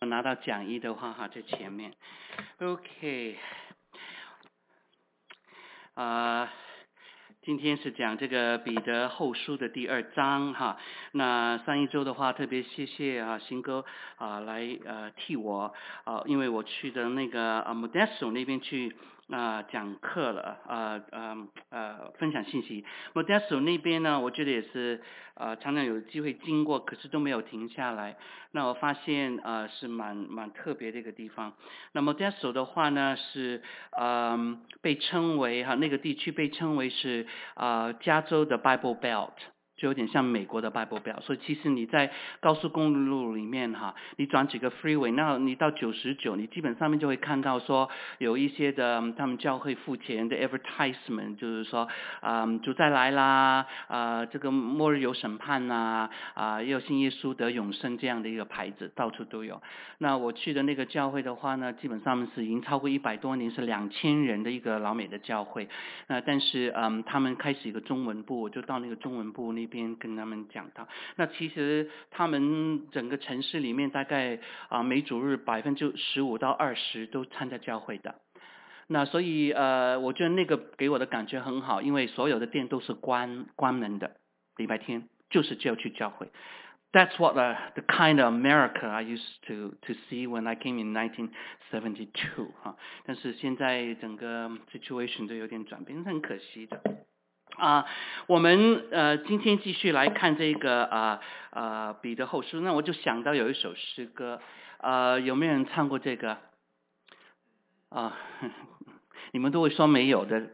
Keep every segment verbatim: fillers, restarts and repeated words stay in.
拿到讲义的话哈，在前面。OK， 啊、呃，今天是讲这个彼得后书的第二章哈。那上一周的话，特别谢谢啊新哥啊来呃替我啊，因为我去的那个啊 Modesto 那边去。啊、呃，讲课了，呃呃呃，分享信息。Modesto 那边呢，我觉得也是，呃，常常有机会经过，可是都没有停下来。那我发现，呃，是蛮蛮特别的一个地方。那 Modesto 的话呢，是，呃，被称为哈，那个地区被称为是，呃，加州的 Bible Belt。就有点像美国的 Bible Belt，所以其实你在高速公路里面哈，你转几个 freeway， 那你到九十九，你基本上面就会看到说有一些的他们教会付钱的 advertisement， 就是说啊、呃、主再来啦，啊、呃、这个末日有审判呐，啊、呃、要信耶稣得永生这样的一个牌子到处都有。那我去的那个教会的话呢，基本上是已经超过一百多年，是两千人的一个老美的教会。那但是嗯他们开始一个中文部，我就到那个中文部那边跟他们讲到。那其实他们整个城市里面大概啊每主日百分之十五到二十都参加教会的。那所以呃我觉得那个给我的感觉很好，因为所有的店都是关关门的，礼拜天就是就要去教会。That's what the, the kind of America I used to to see when I came in nineteen seventy-two 哈。但是现在整个 situation 都有点转变，是很可惜的。啊、呃，我们呃今天继续来看这个啊啊、呃呃、彼得后书，那我就想到有一首诗歌，呃有没有人唱过这个？啊、呃，你们都会说没有的。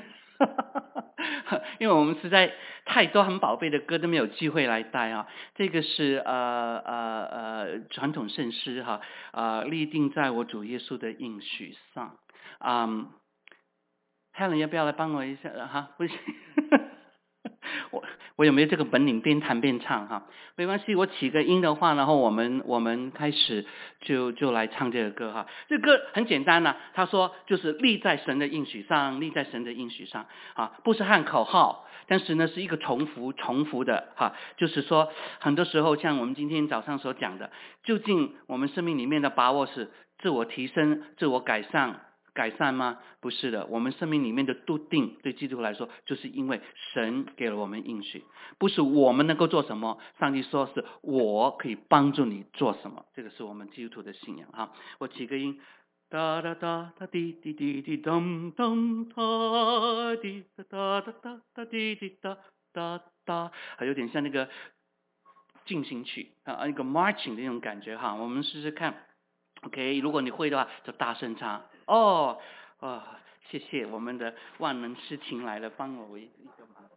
因为我们实在太多很宝贝的歌都没有机会来带啊。这个是呃呃呃传统圣诗哈，啊、呃、立定在我主耶稣的应许上。嗯 ，Helen 要不要来帮我一下哈？不行。我我有没有这个本领边弹边唱哈？没关系，我起个音的话，然后我们我们开始就就来唱这个歌哈。这个歌很简单呐、啊，他说就是立在神的应许上，立在神的应许上啊，不是喊口号，但是呢是一个重复重复的哈，就是说很多时候像我们今天早上所讲的，究竟我们生命里面的把握是自我提升、自我改善。改善吗？不是的，我们生命里面的笃定，对基督徒来说，就是因为神给了我们应许，不是我们能够做什么，上帝说是我可以帮助你做什么，这个是我们基督徒的信仰哈。我起个音，哒哒哒哒滴滴滴滴咚咚哒滴哒哒哒哒哒滴滴哒哒哒，还有点像那个进行曲啊，一个 marching 的那种感觉哈。我们试试看。OK， 如果你会的话，就大声唱。哦，哦，谢谢我们的万能诗情来了，帮我一个忙。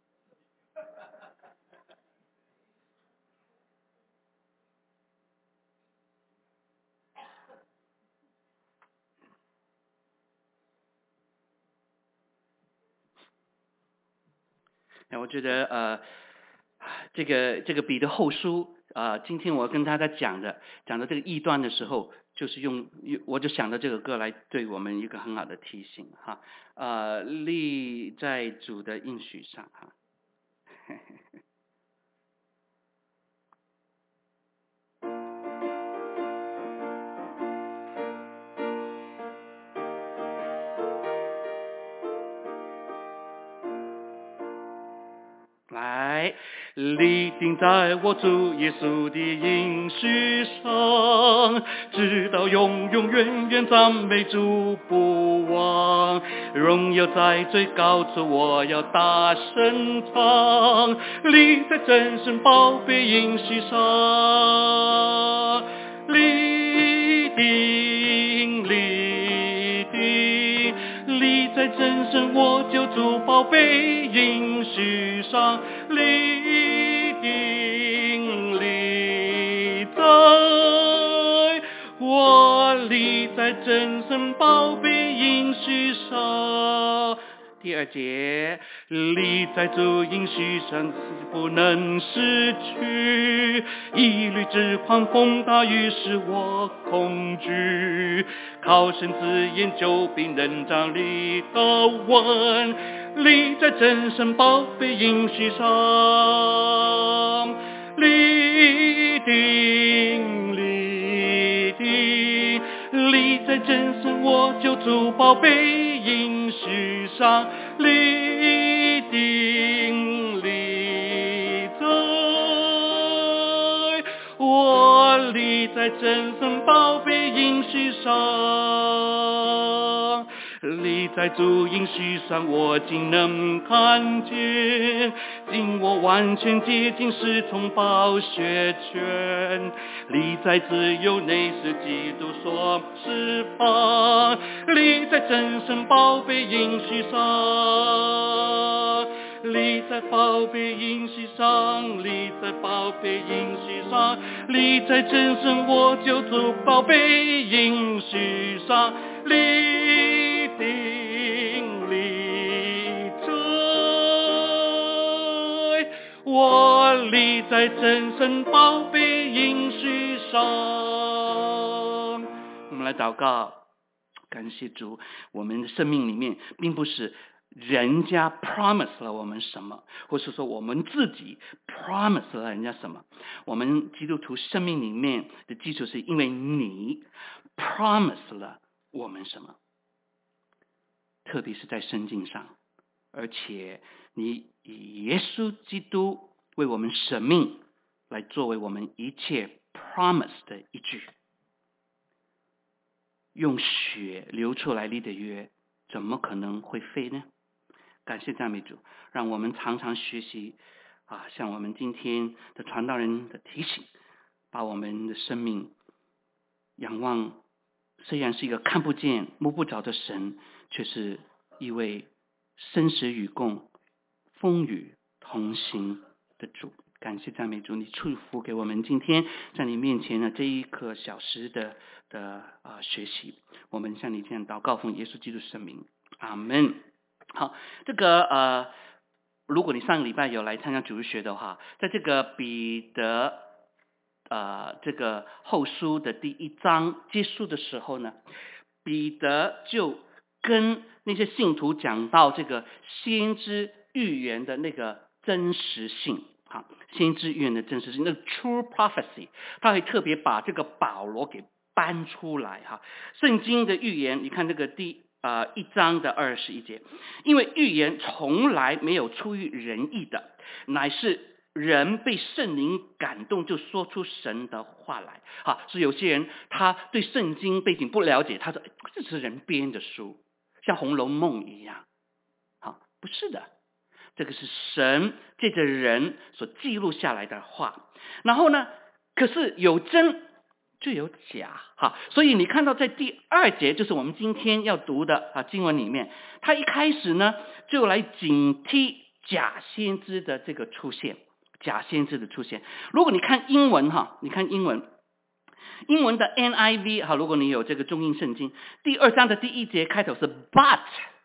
那我觉得呃，这个这个彼得后书啊、呃，今天我跟大家讲的讲的这个异端的时候，就是用我就想到这个歌来对我们一个很好的提醒哈，呃，立在主的应许上哈。来，立定在我主耶稣的应许上，直到永永远远赞美主不忘。荣耀在最高处，我要大声唱，立在真神宝贝应许上，立定立定立在真神我救主宝贝应许上，立定立在我立在真神宝贝应许上。第二节，立在主应许上，不能失去，一律之狂风大雨使我恐惧，靠神自研究并能站立得稳，立在真神宝贝应许上，立定立定主宝贝应许上立定立在，我立在真神宝贝应许上，立在主应许上，我竟能看见，今我完全接近是从宝血泉，立在自由内是基督所释放，立在真神宝贝应许上，立在宝贝应许上，立在宝贝应许上，立在真神我救主宝贝应许上，立定立在，我立在真神宝贝应许上。我们来祷告，感谢主，我们的生命里面并不是人家 promise 了我们什么，或是说我们自己 promise 了人家什么，我们基督徒生命里面的基础是因为你 promise 了我们什么，特别是在圣经上，而且你以耶稣基督为我们舍命来作为我们一切 promise 的依据，用血流出来立的约怎么可能会废呢？感谢赞美主，让我们常常学习啊，像我们今天的传道人的提醒，把我们的生命仰望，虽然是一个看不见摸不着的神，却是一位生死与共风雨同行的主。感谢赞美主，你祝福给我们今天在你面前的这一个小时的的啊、呃、学习，我们向你这样祷告，奉耶稣基督圣名，阿门。好，这个呃，如果你上个礼拜有来参加主日学的话，在这个彼得呃这个后书的第一章结束的时候呢，彼得就跟那些信徒讲到这个先知预言的那个真实性。好，先知预言的真实性，那个 true prophecy， 他会特别把这个保罗给搬出来哈。圣经的预言，你看这个第呃一章的二十一节，因为预言从来没有出于人意的，乃是人被圣灵感动就说出神的话来。好，是有些人他对圣经背景不了解，他说这是人编的书，像《红楼梦》一样。好，不是的。这个是神借着人所记录下来的话，然后呢，可是有真就有假哈，所以你看到在第二节，就是我们今天要读的啊经文里面，他一开始呢就来警惕假先知的这个出现，假先知的出现。如果你看英文哈，你看英文，英文的 N I V 哈，如果你有这个中英圣经，第二章的第一节开头是 but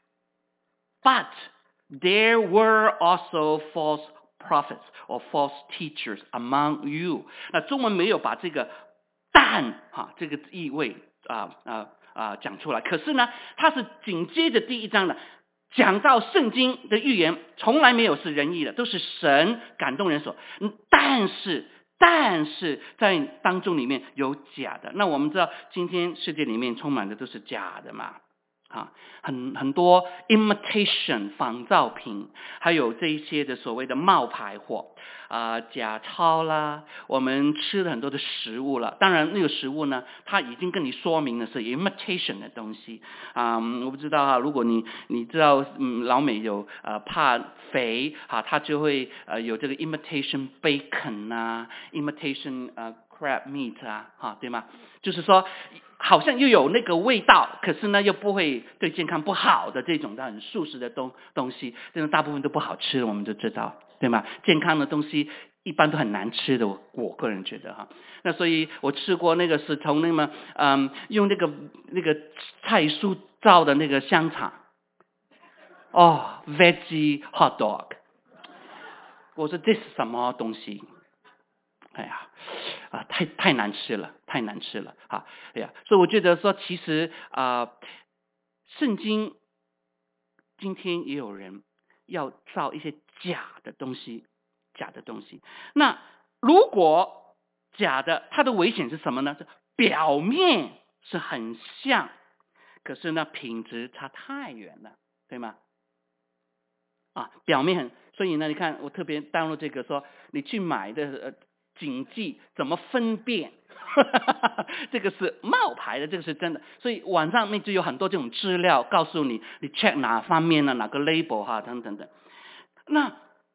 but there were also false prophets or false teachers among you。 那中文没有把这个但哈这个意味啊啊啊讲出来，可是呢，它是紧接着第一章的，讲到圣经的预言从来没有是人意的，都是神感动人所，但是但是在当中里面有假的。那我们知道今天世界里面充满的都是假的嘛。啊，很很多 imitation 仿造品，还有这一些的所谓的冒牌货啊、呃，假钞啦，我们吃了很多的食物了。当然那个食物呢，它已经跟你说明了是 imitation 的东西啊、嗯。我不知道啊，如果你你知道，嗯，老美有呃怕肥啊，它就会呃有这个 imitation bacon 啊 ，imitation 呃 crab meat 啊，哈，对吗？就是说。好像又有那个味道，可是呢又不会对健康不好的这种的很素食的东东西，这种大部分都不好吃，我们就知道，对吗？健康的东西一般都很难吃的，我我个人觉得哈。那所以我吃过那个是从那么嗯用那个那个菜蔬造的那个香肠，哦 veggie hot dog， 我说这是什么东西？哎呀，啊，太太难吃了，太难吃了，哈，哎呀，所以我觉得说，其实啊、呃，圣经今天也有人要造一些假的东西，假的东西。那如果假的，它的危险是什么呢？表面是很像， 可是呢品质差太远了，对吗？啊，表面很，所以呢，你看我特别当了这个说，你去买的呃，谨记怎么分辨，这个是冒牌的，这个是真的。所以网上面就有很多这种资料，告诉你你 check 哪方面呢，哪个 label 哈，等等等。那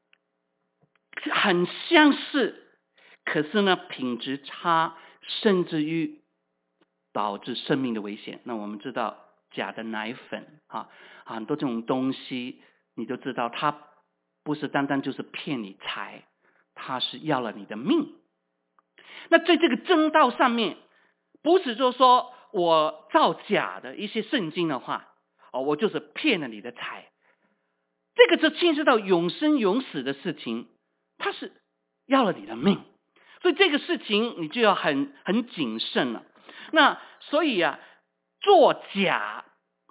很相似，可是呢品质差，甚至于导致生命的危险。那我们知道假的奶粉啊，很多这种东西。你就知道他不是单单就是骗你财，他是要了你的命。那在这个正道上面，不是就说我造假的一些圣经的话，哦，我就是骗了你的财，这个就牵涉到永生永死的事情，他是要了你的命，所以这个事情你就要很很谨慎了。那所以啊，作假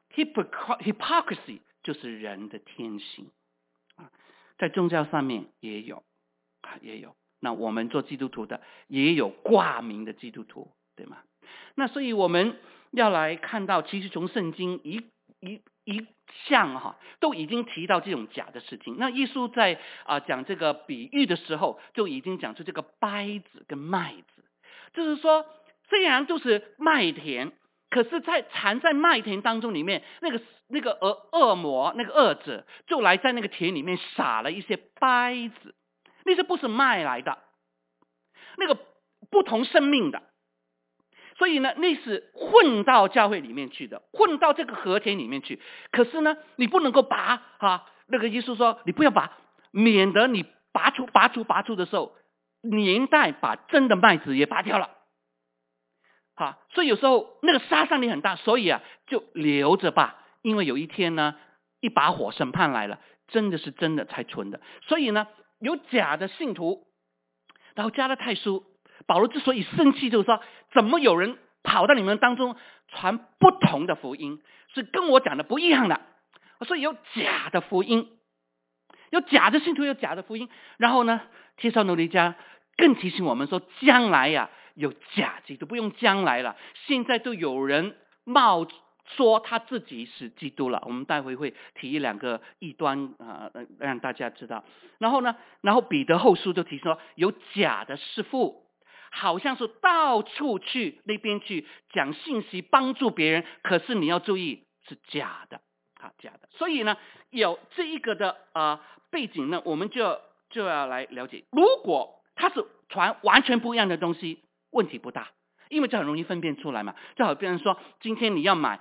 hypocrisy 就是人的天性啊，在宗教上面也有啊，也有。那我们做基督徒的也有挂名的基督徒，对吗？那所以我们要来看到，其实从圣经一一一项哈，都已经提到这种假的事情。那耶稣在啊讲这个比喻的时候，就已经讲出这个稗子跟麦子，就是说虽然都是麦田。可是在藏在麦田当中里面，那个那个恶恶魔那个恶者就来在那个田里面撒了一些稗子，那些不是麦来的，那个不同生命的，所以呢那是混到教会里面去的，混到这个禾田里面去。可是呢你不能够拔啊，那个耶稣说你不要拔，免得你拔出拔出拔出的时候，连带把真的麦子也拔掉了。啊，所以有时候那个杀伤力很大，所以啊就留着吧，因为有一天呢一把火审判来了，真的是真的才存的。所以呢有假的信徒，然后加拉太书保罗之所以生气，就是说怎么有人跑到你们当中传不同的福音，是跟我讲的不一样的，所以有假的福音，有假的信徒，有假的福音。然后呢帖撒罗尼迦更提醒我们说，将来呀、啊有假基督，不用将来了，现在都有人冒说他自己是基督了。我们待会会提一两个异端啊、呃，让大家知道。然后呢，然后彼得后书就提说，有假的师傅，好像是到处去那边去讲信息，帮助别人，可是你要注意是假的啊，假的。所以呢，有这一个的啊、呃、背景呢，我们就要就要来了解，如果他是传完全不一样的东西，问题不大，因为这很容易分辨出来嘛。就好比人说，今天你要买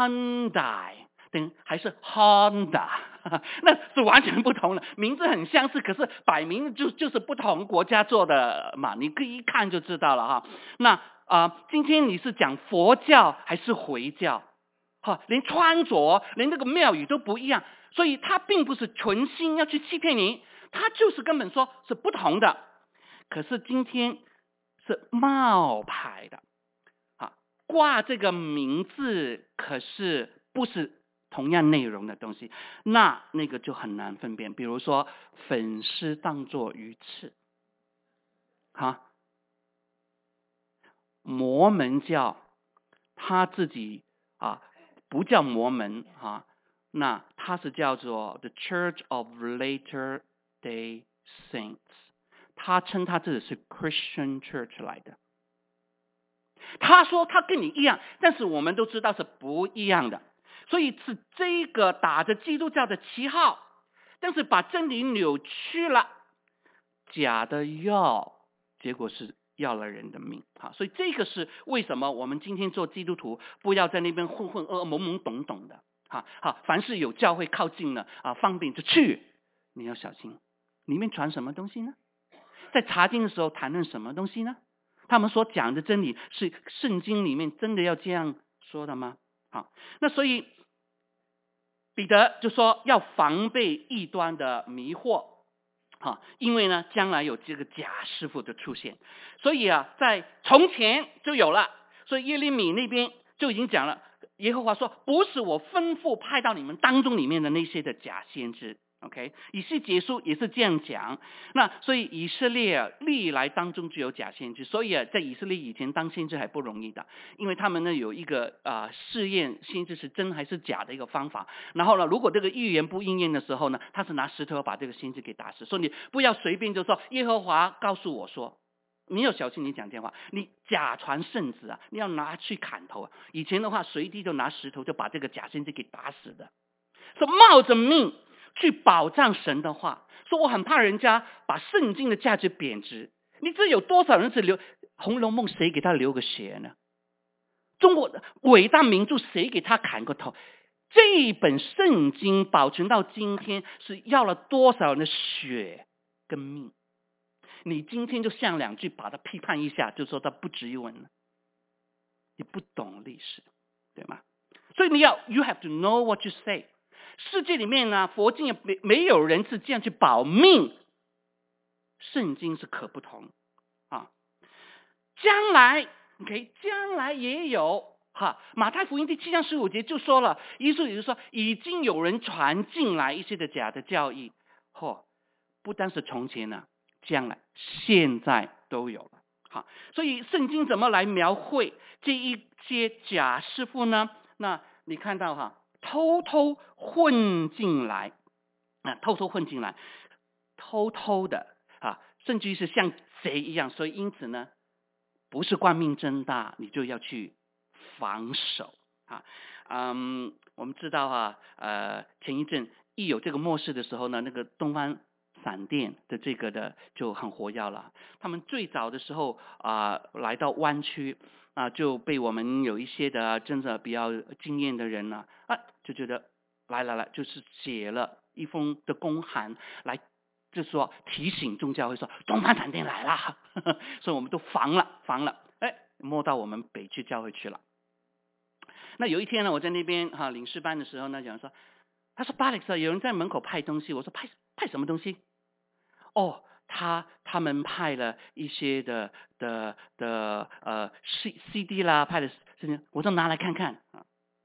Hyundai 等还是 Honda， 那是完全不同的，名字很相似，可是摆明就就是不同国家做的嘛，你可以一看就知道了哈。那啊、呃，今天你是讲佛教还是回教？哈，连穿着连那个庙宇都不一样，所以他并不是存心要去欺骗你，他就是根本说是不同的。可是今天是冒牌的，啊，挂这个名字，可是不是同样内容的东西，那那个就很难分辨。比如说粉丝当作鱼翅，啊，摩门教他自己啊不叫摩门啊，那他是叫做 The Church of Latter Day Saints。他称他自己是 Christian Church 来的，他说他跟你一样，但是我们都知道是不一样的，所以是这个打着基督教的旗号，但是把真理扭曲了，假的要，结果是要了人的命啊！所以这个是为什么我们今天做基督徒不要在那边混混噩噩懵懵懂懂的啊！好，凡是有教会靠近了啊，方便就去，你要小心，里面传什么东西呢？在查经的时候谈论什么东西呢？他们所讲的真理是圣经里面真的要这样说的吗？好，那所以彼得就说要防备异端的迷惑，好，因为呢将来有这个假师傅的出现，所以啊在从前就有了，所以耶利米那边就已经讲了，耶和华说不是我吩咐派到你们当中里面的那些的假先知 OK， 以西结书也是这样讲。那所以以色列啊，历来当中就有假先知，所以啊，在以色列以前当先知还不容易的，因为他们呢有一个啊、呃、试验先知是真还是假的一个方法。然后呢，如果这个预言不应验的时候呢，他是拿石头把这个先知给打死。所以你不要随便就说耶和华告诉我说。你要小心你讲电话，你假传圣旨啊，你要拿去砍头啊。以前的话，随地就拿石头就把这个假先知给打死的，说冒着命去保障神的话，说我很怕人家把圣经的价值贬值。你知有多少人是留《红楼梦》，谁给他留个血呢？中国的伟大名著，谁给他砍个头？这一本圣经保存到今天，是要了多少人的血跟命？你今天就像两句把它批判一下，就说它不值一文了。你不懂历史，对吗？所以你要 you have to know what you say。世界里面呢，佛经也没没有人是这样去保命，圣经是可不同啊。将来 OK， 将来也有哈。马太福音第七章十五节就说了，意思也就是说，已经有人传进来一些的假的教义，嚯，不单是从前呢，将来现在都有了。好，所以圣经怎么来描绘这一些假师傅呢？那你看到哈，偷偷混进来啊，偷偷混进来，偷偷的啊，甚至于是像贼一样。所以因此呢，不是光明正大，你就要去防守啊。嗯，我们知道哈，呃，前一阵一有这个末世的时候呢，那个东方闪电的这个的就很活跃了。他们最早的时候啊、呃，来到湾区啊、呃，就被我们有一些的真的比较经验的人呢啊，就觉得来来来，就是写了一封的公函来，就是说提醒宗教会说东方闪电来了，所以我们都防了防了，哎，摸到我们北区教会去了。那有一天呢，我在那边哈、啊、领事班的时候呢，有人说，他说巴里克有人在门口派东西，我说派派什么东西？哦，他他们派了一些的的的呃 C C D 啦，派的事情，我说拿来看看啊。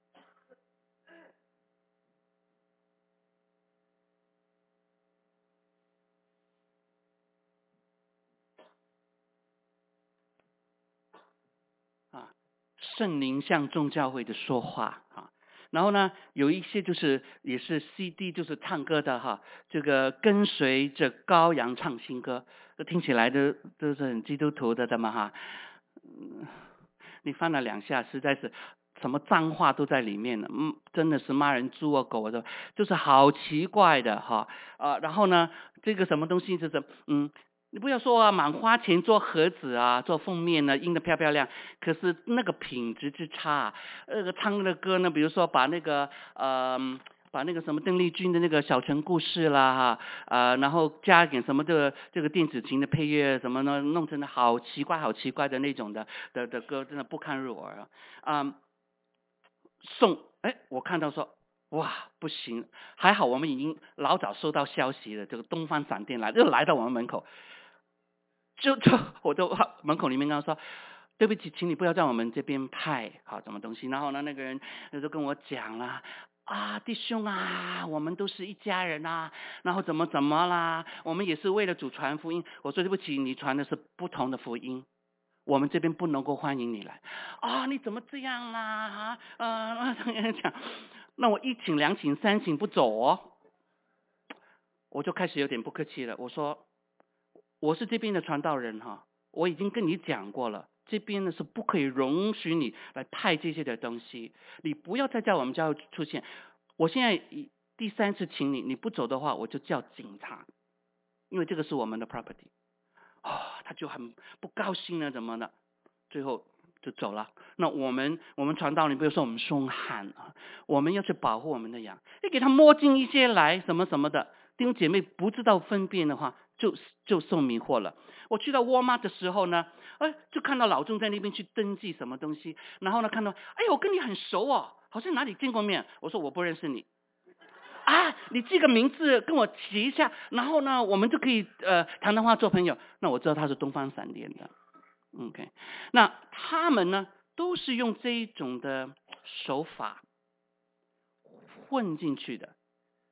啊，圣灵向众教会的说话啊，然后呢，有一些就是也是 C D， 就是唱歌的哈，这个跟随着羔羊唱新歌，这听起来都都是很基督徒的的嘛哈。嗯，你翻了两下，实在是什么脏话都在里面了，嗯，真的是骂人猪啊狗啊的，就是好奇怪的哈啊。然后呢，这个什么东西就是嗯。你不要说啊，满花钱做盒子啊，做封面呢，印得漂漂亮，可是那个品质之差，那个唱的歌呢，比如说把那个呃，把那个什么邓丽君的那个小城故事啦哈，呃，然后加一点什么的这个电子琴的配乐什么呢，弄成的好奇怪好奇怪的那种的的的歌，真的不堪入耳啊。嗯，送，哎，我看到说。哇，不行！还好我们已经老早收到消息了，这个东方闪电来，又来到我们门口，就就我就门口里面跟他说，对不起，请你不要在我们这边派好什么东西。然后呢，那个人就跟我讲了。啊，弟兄啊，我们都是一家人啊，然后怎么怎么啦？我们也是为了主传福音。我说对不起，你传的是不同的福音，我们这边不能够欢迎你来。啊，你怎么这样啦？啊，呃，讲，那我一请两请三请不走哦，我就开始有点不客气了。我说我是这边的传道人哈，我已经跟你讲过了，这边呢是不可以容许你来派这些的东西，你不要再在我们教会出现。我现在第三次请你，你不走的话，我就叫警察，因为这个是我们的 property。哦，他就很不高兴了，怎么的？最后就走了。那我们我们传道人，比如说我们凶悍啊，我们要去保护我们的羊，你给他摸进一些来什么什么的，弟兄姐妹不知道分辨的话，就就受迷惑了。我去到沃尔玛的时候呢，哎，就看到老钟在那边去登记什么东西，然后呢看到，哎呦，我跟你很熟哦，好像哪里见过面。我说我不认识你。啊，你记个名字跟我提一下，然后呢，我们就可以呃谈谈话做朋友。那我知道他是东方闪电的 ，OK。那他们呢，都是用这一种的手法混进去的，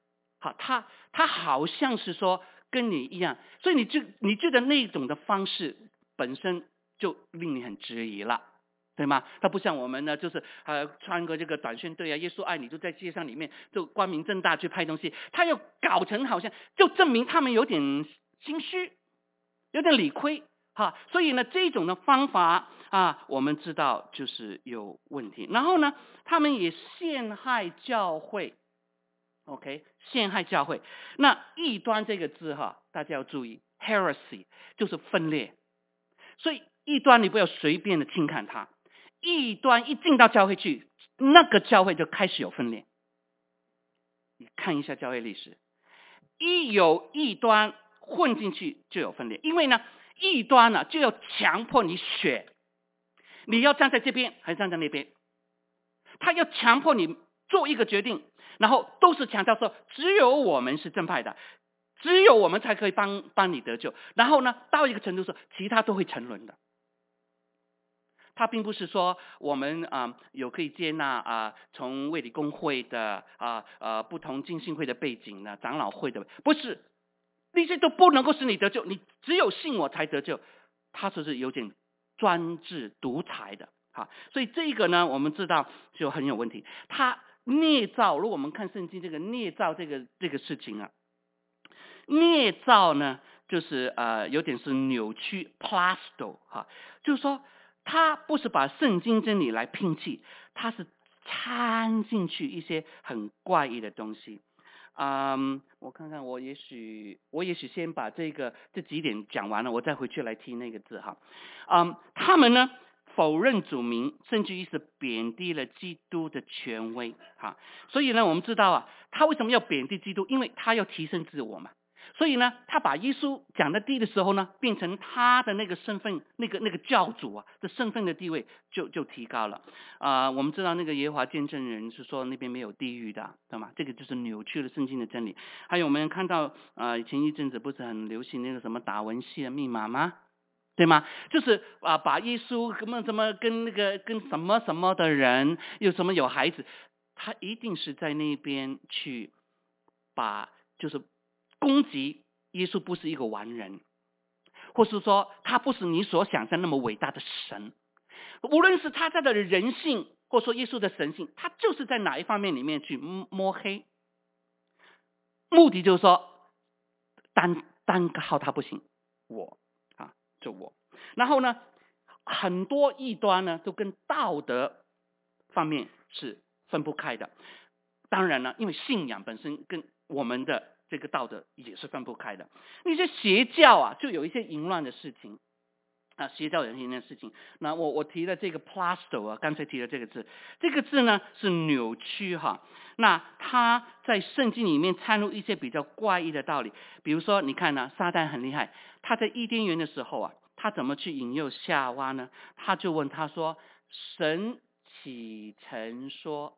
好，他他好像是说跟你一样，所以你就你觉得那种的方式本身就令你很质疑了，对吗？他不像我们呢，就是呃穿个这个短宣队啊，耶稣爱你就在街上里面就光明正大去拍东西，他又搞成好像就证明他们有点心虚，有点理亏哈，所以呢这种的方法啊，我们知道就是有问题。然后呢，他们也陷害教会。OK， 陷害教会。那异端这个字哈，大家要注意 ，heresy 就是分裂，所以异端你不要随便的轻看它。异端一进到教会去，那个教会就开始有分裂。你看一下教会历史，一有异端混进去就有分裂，因为呢，异端呢就要强迫你选，你要站在这边还是站在那边，他要强迫你做一个决定。然后都是强调说，只有我们是正派的，只有我们才可以帮帮你得救。然后呢，到一个程度说，其他都会沉沦的。他并不是说我们啊、呃、有可以接纳啊、呃、从卫理公会的啊 呃, 呃不同浸信会的背景的长老会的，不是那些都不能够使你得救，你只有信我才得救。他就是有点专制独裁的哈，所以这个呢，我们知道就很有问题。他捏造，如果我们看圣经这个捏造这个这个事情啊，捏造呢就是呃有点是扭曲 plasto 哈，就是说他不是把圣经真理来拼砌，他是掺进去一些很怪异的东西。嗯，我看看，我也许我也许先把这个这几点讲完了，我再回去来提那个字哈。嗯，他们呢否认主名，甚至于是贬低了基督的权威哈。所以呢，我们知道啊，他为什么要贬低基督？因为他要提升自我嘛。所以呢，他把耶稣讲的低的时候呢，变成他的那个身份，那个那个教主啊的身份的地位就就提高了。啊、呃，我们知道那个耶和华见证人是说那边没有地狱的，对吗？这个就是扭曲了圣经的真理。还有我们看到啊，以前一阵子不是很流行那个什么达文西的密码吗？对吗？就是啊，把耶稣什么什么跟那个跟什么什么的人有什么有孩子，他一定是在那边去把就是攻击耶稣不是一个完人，或是说他不是你所想象那么伟大的神。无论是他在的人性，或者说耶稣的神性，他就是在哪一方面里面去摸黑，目的就是说单单靠他不行，我啊就我。然后呢，很多异端呢都跟道德方面是分不开的。当然了，因为信仰本身跟我们的这个道德也是分不开的。那些邪教啊，就有一些淫乱的事情啊，邪教有一些事情。那我我提了这个 plasto 啊，刚才提了这个字，这个字呢是扭曲哈。那他在圣经里面掺入一些比较怪异的道理，比如说你看呢，撒旦很厉害，他在伊甸园的时候啊，他怎么去引诱夏娃呢？他就问他说：“神启曾说。”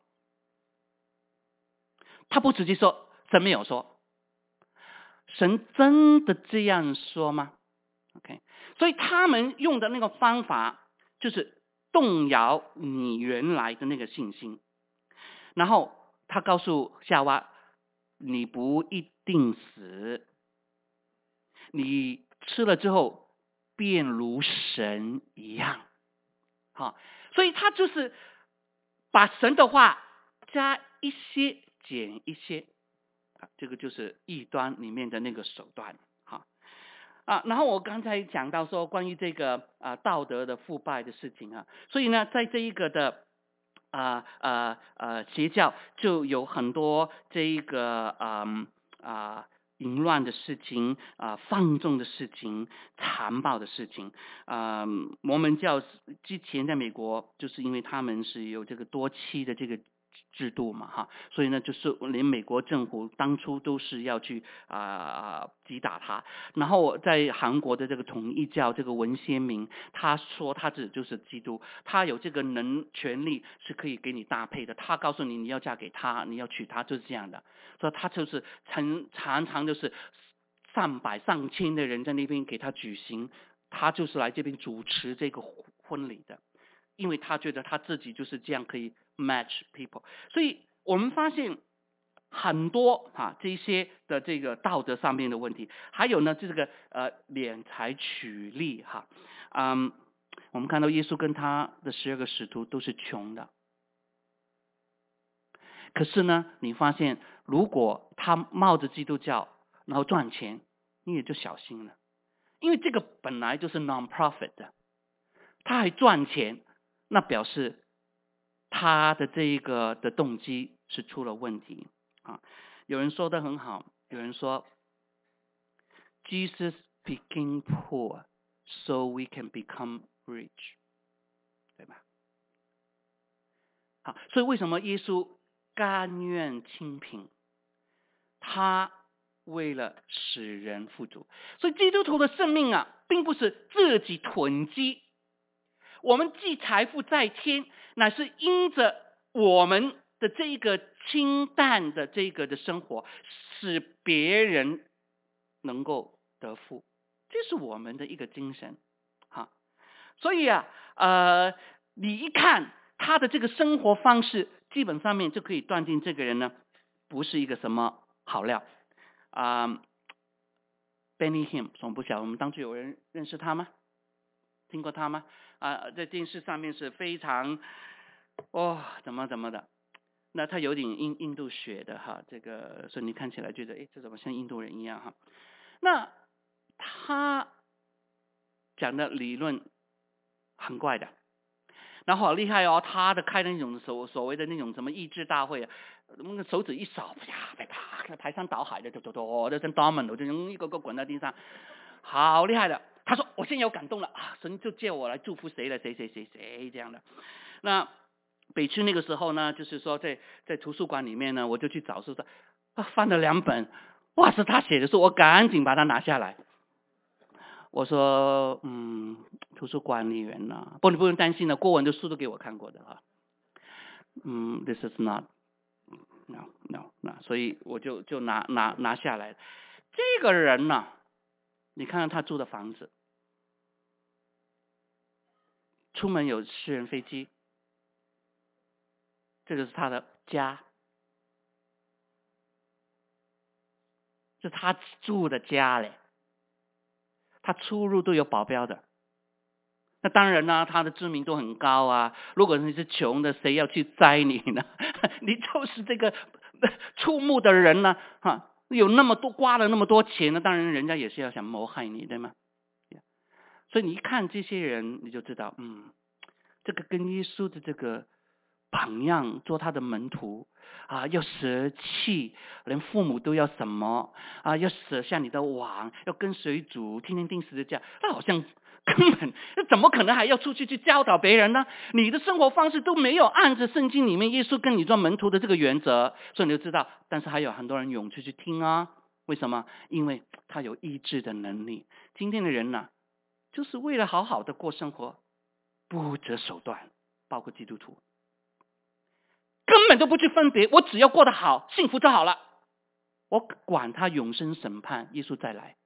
他不直接说，神没有说，神真的这样说吗 ？OK， 所以他们用的那个方法就是动摇你原来的那个信心，然后他告诉夏娃，你不一定死，你吃了之后便如神一样，好，所以他就是把神的话加一些减一些，啊，这个就是异端里面的那个手段，哈啊。然后我刚才讲到说关于这个啊道德的腐败的事情啊，所以呢，在这一个的啊啊啊邪教就有很多这一个嗯啊。淫乱的事情啊，放纵的事情，残暴的事情啊。摩门教之前在美国，就是因为他们是有这个多妻的这个制度嘛，哈，所以呢，就是连美国政府当初都是要去啊、呃、击打他。然后在韩国的这个统一教这个文先明，他说他自己就是基督，他有这个能权利是可以给你搭配的，他告诉你你要嫁给他，你要娶她，就是这样的。所以他就是常常常就是上百上千的人在那边给他举行，他就是来这边主持这个婚礼的。因为他觉得他自己就是这样可以 match people， 所以我们发现很多啊这些的这个道德上面的问题，还有呢，这个呃敛财取利哈，嗯，我们看到耶稣跟他的十二个使徒都是穷的，可是呢，你发现如果他冒着基督教然后赚钱，你也就小心了，因为这个本来就是 non-profit 的，他还赚钱，那表示他的这一个的动机是出了问题啊。有人说的很好，有人说 Jesus became poor so we can become rich， 对吧？好，所以为什么耶稣甘愿清贫？他为了使人富足。所以基督徒的生命啊，并不是自己囤积，我们积财富在天，乃是因着我们的这一个清淡的这个的生活，使别人能够得富，这是我们的一个精神啊。所以啊，呃，你一看他的这个生活方式，基本上面就可以断定这个人呢，不是一个什么好料啊。呃、Benny Hinn， 我们不晓得我们当中有人认识他吗？听过他吗？啊，在电视上面是非常哦，怎么怎么的，那他有点印印度血的哈，这个所以你看起来觉得，哎，这怎么像印度人一样哈？那他讲的理论很怪的，然后好厉害哦，他的开的那种所所谓的那种什么益智大会啊，那个手指一扫，啪啪啪，排山倒海的，咚咚咚，就像 domino， 就一个个滚在地上，好厉害的。他说我现在有感动了啊，神就借我来祝福谁了，谁谁谁谁这样的。那北区那个时候呢，就是说在在图书馆里面呢，我就去找书的，啊，翻了两本，哇，是他写的书，我赶紧把它拿下来。我说，嗯，图书管理员呐、啊，不，你不用担心了，郭文的书都给我看过的啊。嗯 ，this is not no no no， 所以我就就拿拿拿下来。这个人呢、啊，你看看他住的房子，出门有私人飞机，这个是他的家，是他住的家嘞。他出入都有保镖的。那当然呢，他的知名度很高啊。如果你是穷的，谁要去摘你呢？你就是这个触目的人呢、啊，哈，有那么多花了那么多钱呢，当然人家也是要想谋害你，对吗？所以你一看这些人，你就知道，嗯，这个跟耶稣的这个榜样，做他的门徒啊，要舍弃，连父母都要什么啊，要舍下你的网，要跟随主，天天定时的讲，那好像根本那怎么可能还要出去去教导别人呢？你的生活方式都没有按着圣经里面耶稣跟你做门徒的这个原则，所以你就知道。但是还有很多人勇气去听啊，为什么？因为他有医治的能力。今天的人呢、啊，就是为了好好的过生活，不择手段，包括基督徒。根本都不去分别，我只要过得好，幸福就好了。我管他永生审判，耶稣再来。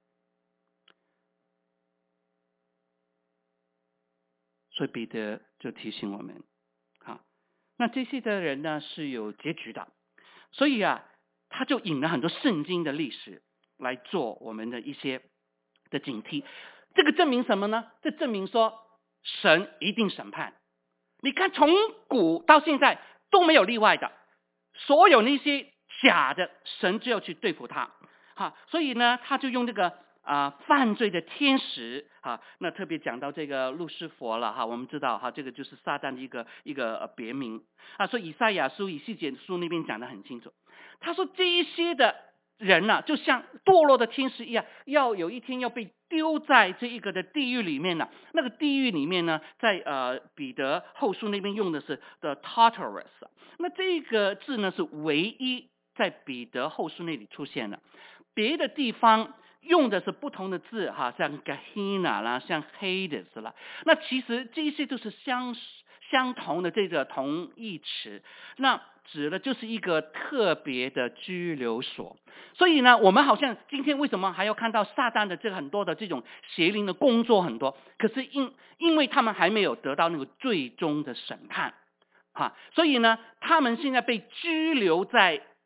所以彼得就提醒我们，啊，那这些的人呢是有结局的，所以啊，他就引了很多圣经的历史来做我们的一些的警惕。这个证明什么呢？这证明说神一定审判。你看从古到现在都没有例外的，所有那些假的神就要去对付他，哈，所以呢，他就用这个啊、呃、犯罪的天使啊，那特别讲到这个路斯佛了哈，我们知道哈，这个就是撒旦的一个一个别名啊，所以以赛亚书、以西结书那边讲得很清楚，他说这一些的人呢、啊，就像堕落的天使一样，要有一天要被丢在这一个的地狱里面呢、啊。那个地狱里面呢，在呃彼得后书那边用的是 the Tartarus， 那这个字呢是唯一在彼得后书那里出现的，别的地方用的是不同的字哈，像 Gehenna 啦，像 Hades 啦，那其实这些都是相相同的这个同义词，那指的就是一个特别的拘留所。所以呢，我们好像今天为什么还要看到撒旦的这很多的这种邪灵的工作很多，可是因因为他们还没有得到那个最终的审判，哈，所以呢，他们现在被拘留在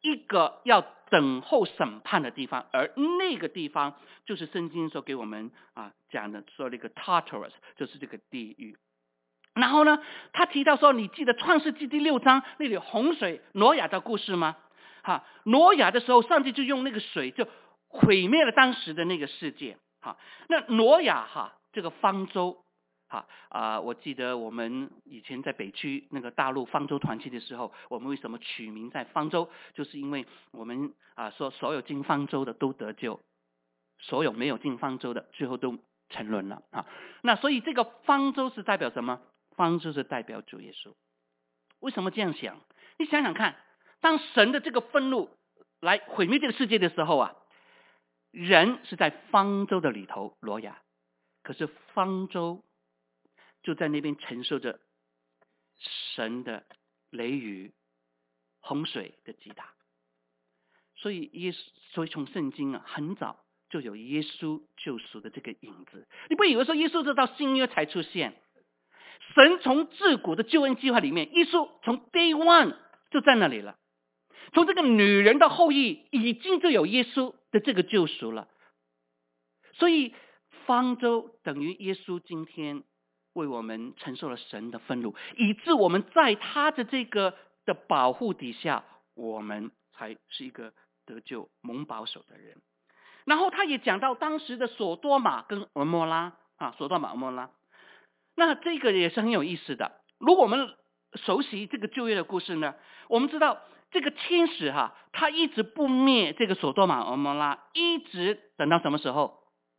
一个要等候审判的地方，而那个地方就是圣经说给我们啊讲的说那个 Tartarus， 就是这个地狱。然后呢，他提到说，你记得创世纪第六章那里洪水挪亚的故事吗？哈，挪亚的时候，上帝就用那个水就毁灭了当时的那个世界。哈，那挪亚哈这个方舟。好啊、呃，我记得我们以前在北区那个大陆方舟团契的时候，我们为什么取名在方舟？就是因为我们啊、呃、说所有进方舟的都得救，所有没有进方舟的最后都沉沦了啊。那所以这个方舟是代表什么？方舟是代表主耶稣。为什么这样想？你想想看，当神的这个愤怒来毁灭这个世界的时候啊，人是在方舟的里头，挪亚，可是方舟就在那边承受着神的雷雨、洪水的击打。所以耶稣，所以从圣经啊，很早就有耶稣救赎的这个影子。你不以为说耶稣是到新约才出现？神从自古的救恩计划里面，耶稣从 day one 就在那里了。从这个女人的后裔已经就有耶稣的这个救赎了。所以方舟等于耶稣今天为我们承受了神的愤怒，以致我们在他的这个的保护底下，我们才是一个得救蒙保守的人。然后他也讲到当时的索多玛跟俄摩拉啊，索多玛俄摩拉，那这个也是很有意思的。如果我们熟悉这个旧约的故事呢，我们知道这个天使哈、啊，他一直不灭这个索多玛俄摩拉，一直等到什么时候？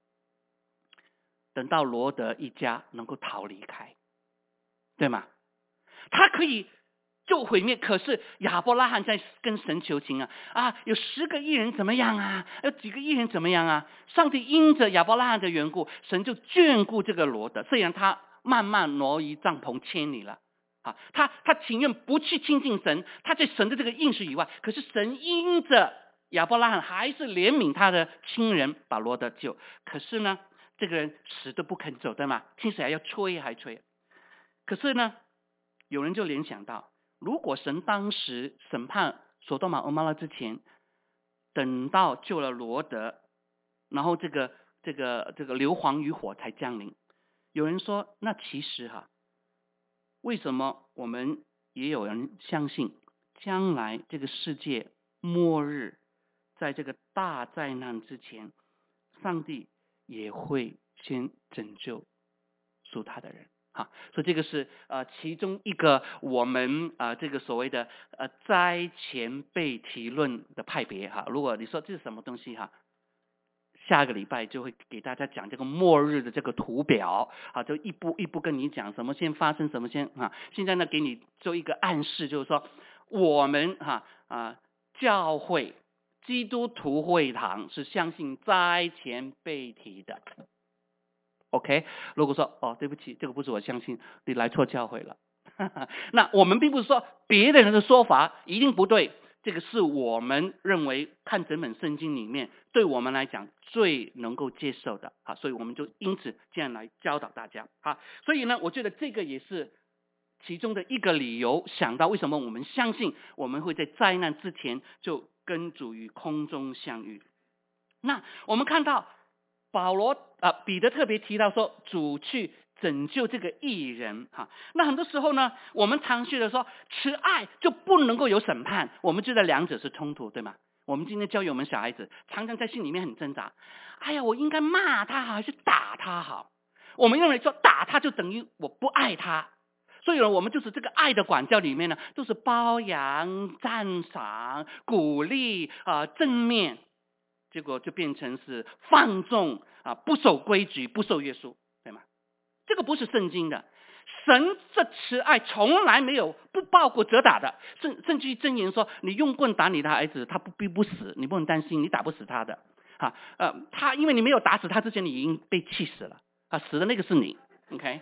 等到罗德一家能够逃离开，对吗？他可以就毁灭，可是亚伯拉罕在跟神求情啊啊，有十个艺人怎么样啊？有几个艺人怎么样啊？上帝因着亚伯拉罕的缘故，神就眷顾这个罗德，虽然他慢慢挪移帐篷千里了啊，他他情愿不去亲近神，他在神的这个应许以外，可是神因着亚伯拉罕还是怜悯他的亲人，把罗德救。可是呢，这个人死都不肯走，对吗？天使还要催还催。可是呢，有人就联想到，如果神当时审判所多玛俄摩拉之前，等到救了罗德，然后这个这个这个硫磺与火才降临。有人说，那其实哈、啊，为什么我们也有人相信，将来这个世界末日，在这个大灾难之前，上帝也会先拯救属他的人。好，所以这个是呃其中一个我们啊、呃、这个所谓的呃灾前被提论的派别哈。如果你说这是什么东西哈，下个礼拜就会给大家讲这个末日的这个图表啊，就一步一步跟你讲什么先发生什么先啊。现在呢给你做一个暗示，就是说我们哈 啊, 啊教会基督徒会堂是相信灾前被提的。OK， 如果说哦，对不起，这个不是我相信，你来错教会了。那我们并不是说别人的说法一定不对，这个是我们认为看整本圣经里面对我们来讲最能够接受的啊，所以我们就因此这样来教导大家啊。所以呢，我觉得这个也是其中的一个理由，想到为什么我们相信我们会在灾难之前就跟主于空中相遇。那我们看到保罗啊、呃，彼得特别提到说，主去拯救这个义人哈。那很多时候呢，我们常觉得说，慈爱就不能够有审判，我们觉得两者是冲突，对吗？我们今天教育我们小孩子，常常在心里面很挣扎。哎呀，我应该骂他好还是打他好？我们认为说打他就等于我不爱他，所以呢，我们就是这个爱的管教里面呢，都是包养、赞赏、鼓励啊、呃、正面。结果就变成是放纵啊，不守规矩，不受约束，对吗？这个不是圣经的。神这慈爱从来没有不报过责打的，甚甚至于箴言说，你用棍打你的孩子，他不必不死，你不能担心，你打不死他的。啊，呃，他因为你没有打死他之前，你已经被气死了啊，死的那个是你。OK，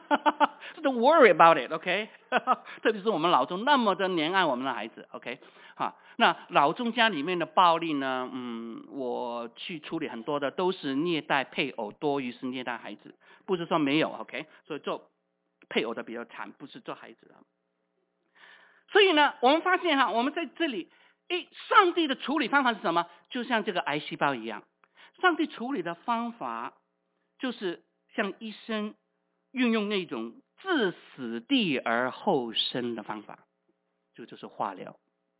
Don't worry about it. OK， 特别是我们老中那么的怜爱我们的孩子。OK， 好，那老中家里面的暴力呢？嗯，我去处理很多的都是虐待配偶多于是虐待孩子，不是说没有。OK， 所以做配偶的比较惨，不是做孩子的。所以呢，我们发现哈，我们在这里诶，上帝的处理方法是什么？就像这个癌细胞一样，上帝处理的方法就是像医生运用那种自死地而后生的方法，就就是化疗。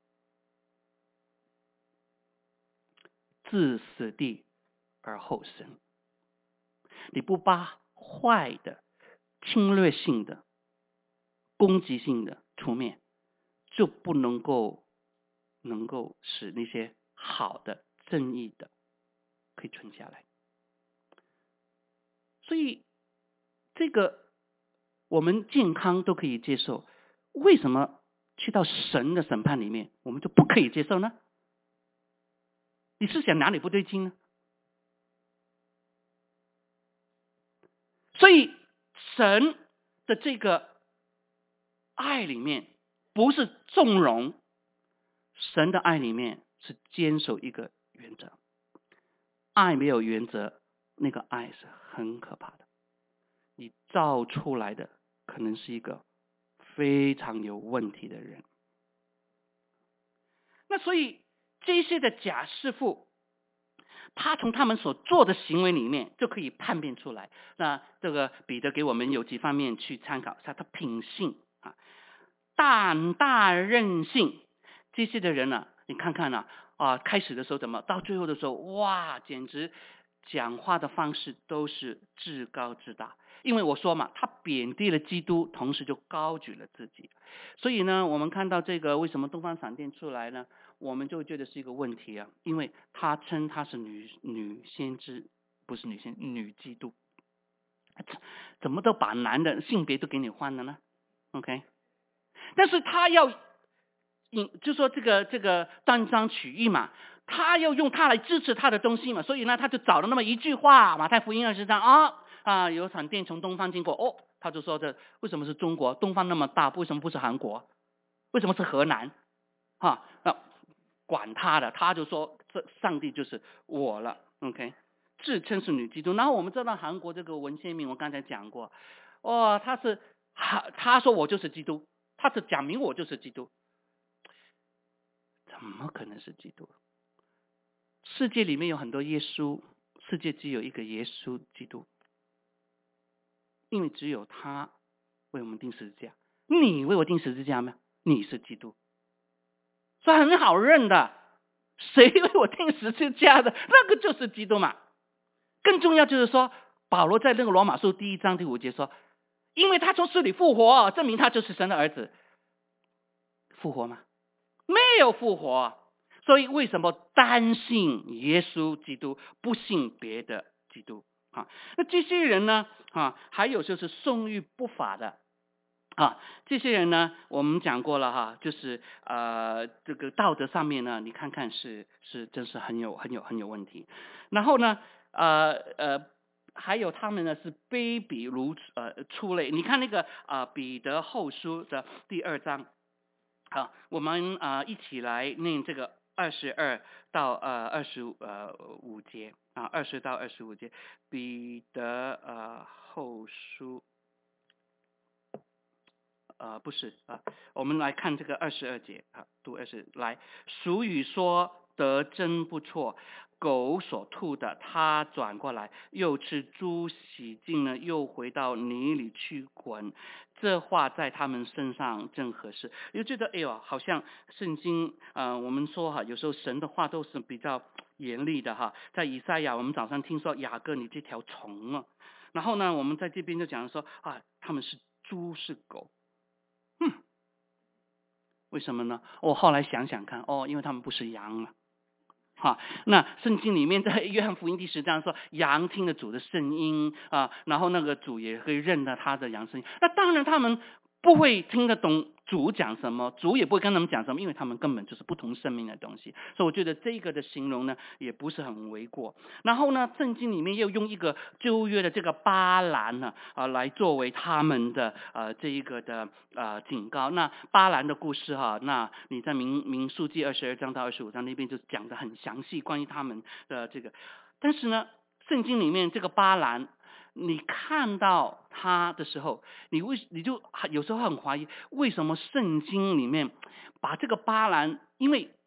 自死地而后生，你不把坏的、侵略性的、攻击性的除灭，就不能够能够使那些好的、正义的可以存下来。所以这个我们健康都可以接受，为什么去到神的审判里面，我们就不可以接受呢？你是想哪里不对劲呢？所以神的这个爱里面不是纵容，神的爱里面是坚守一个原则。爱没有原则，那个爱是很可怕的。你造出来的可能是一个非常有问题的人。那所以这些的假师傅，他从他们所做的行为里面就可以判别出来。那这个彼得给我们有几方面去参考，他的品性啊，胆大任性，这些的人呢、啊，你看看呢、啊，啊，开始的时候怎么，到最后的时候，哇，简直讲话的方式都是至高至大。因为我说嘛，他贬低了基督，同时就高举了自己。所以呢，我们看到这个为什么东方闪电出来呢？我们就觉得是一个问题啊，因为他称他是女女先知，不是女先女基督，怎么都把男的性别都给你换了呢 ？OK， 但是他要引，就说这个这个断章取义嘛，他要用他来支持他的东西嘛，所以呢，他就找了那么一句话，马太福音二十章啊啊，有闪电从东方经过，哦，他就说这为什么是中国？东方那么大，为什么不是韩国？为什么是河南？哈，那管他的，他就说这上帝就是我了 ，OK， 自称是女基督。然后我们知道韩国这个文先明，我刚才讲过，哦，他是他他说我就是基督，他是讲明我就是基督，怎么可能是基督？世界里面有很多耶稣，世界只有一个耶稣基督，因为只有他为我们钉十字架。你为我钉十字架吗？你是基督，所以很好认的。谁为我钉十字架的，那个就是基督嘛。更重要就是说，保罗在那个罗马书第一章第五节说，因为他从死里复活，证明他就是神的儿子。复活吗？没有复活。所以为什么单信耶稣基督，不信别的基督啊？那这些人呢啊，还有就是纵欲不法的啊，这些人呢，我们讲过了哈，就是呃这个道德上面呢，你看看是是真是很有很有很有问题。然后呢，呃呃。还有他们呢是卑鄙如呃畜类，你看那个啊、呃、彼得后书的第二章，好，我们啊、呃、一起来念这个二十二到呃二十呃五节啊，二十到二十五节，彼得呃后书。呃，不是啊，我们来看这个二十二节啊，读二十来。俗语说得真不错，狗所吐的，它转过来又吃猪洗净了，又回到泥里去滚。这话在他们身上正合适。又觉得哎呦，好像圣经啊、呃，我们说哈，有时候神的话都是比较严厉的哈。在以赛亚，我们早上听说雅各你这条虫啊，然后呢，我们在这边就讲说啊，他们是猪是狗。嗯，为什么呢？我后来想想看，哦，因为他们不是羊啊。好，那圣经里面在约翰福音第十章说，羊听了主的声音啊，然后那个主也会认得他的羊声音。那当然他们不会听得懂主讲什么，主也不会跟他们讲什么，因为他们根本就是不同生命的东西。所以我觉得这个的形容呢，也不是很为过。然后呢，圣经里面又用一个旧约的这个巴兰呢，啊，来作为他们的呃这一个的呃警告。那巴兰的故事哈，那你在民民数记二十二章到二十五章那边就讲得很详细，关于他们的这个。但是呢，圣经里面这个巴兰，你看到他的时候，你为你就有时候很怀疑，为什么圣经里面把这个巴兰，因为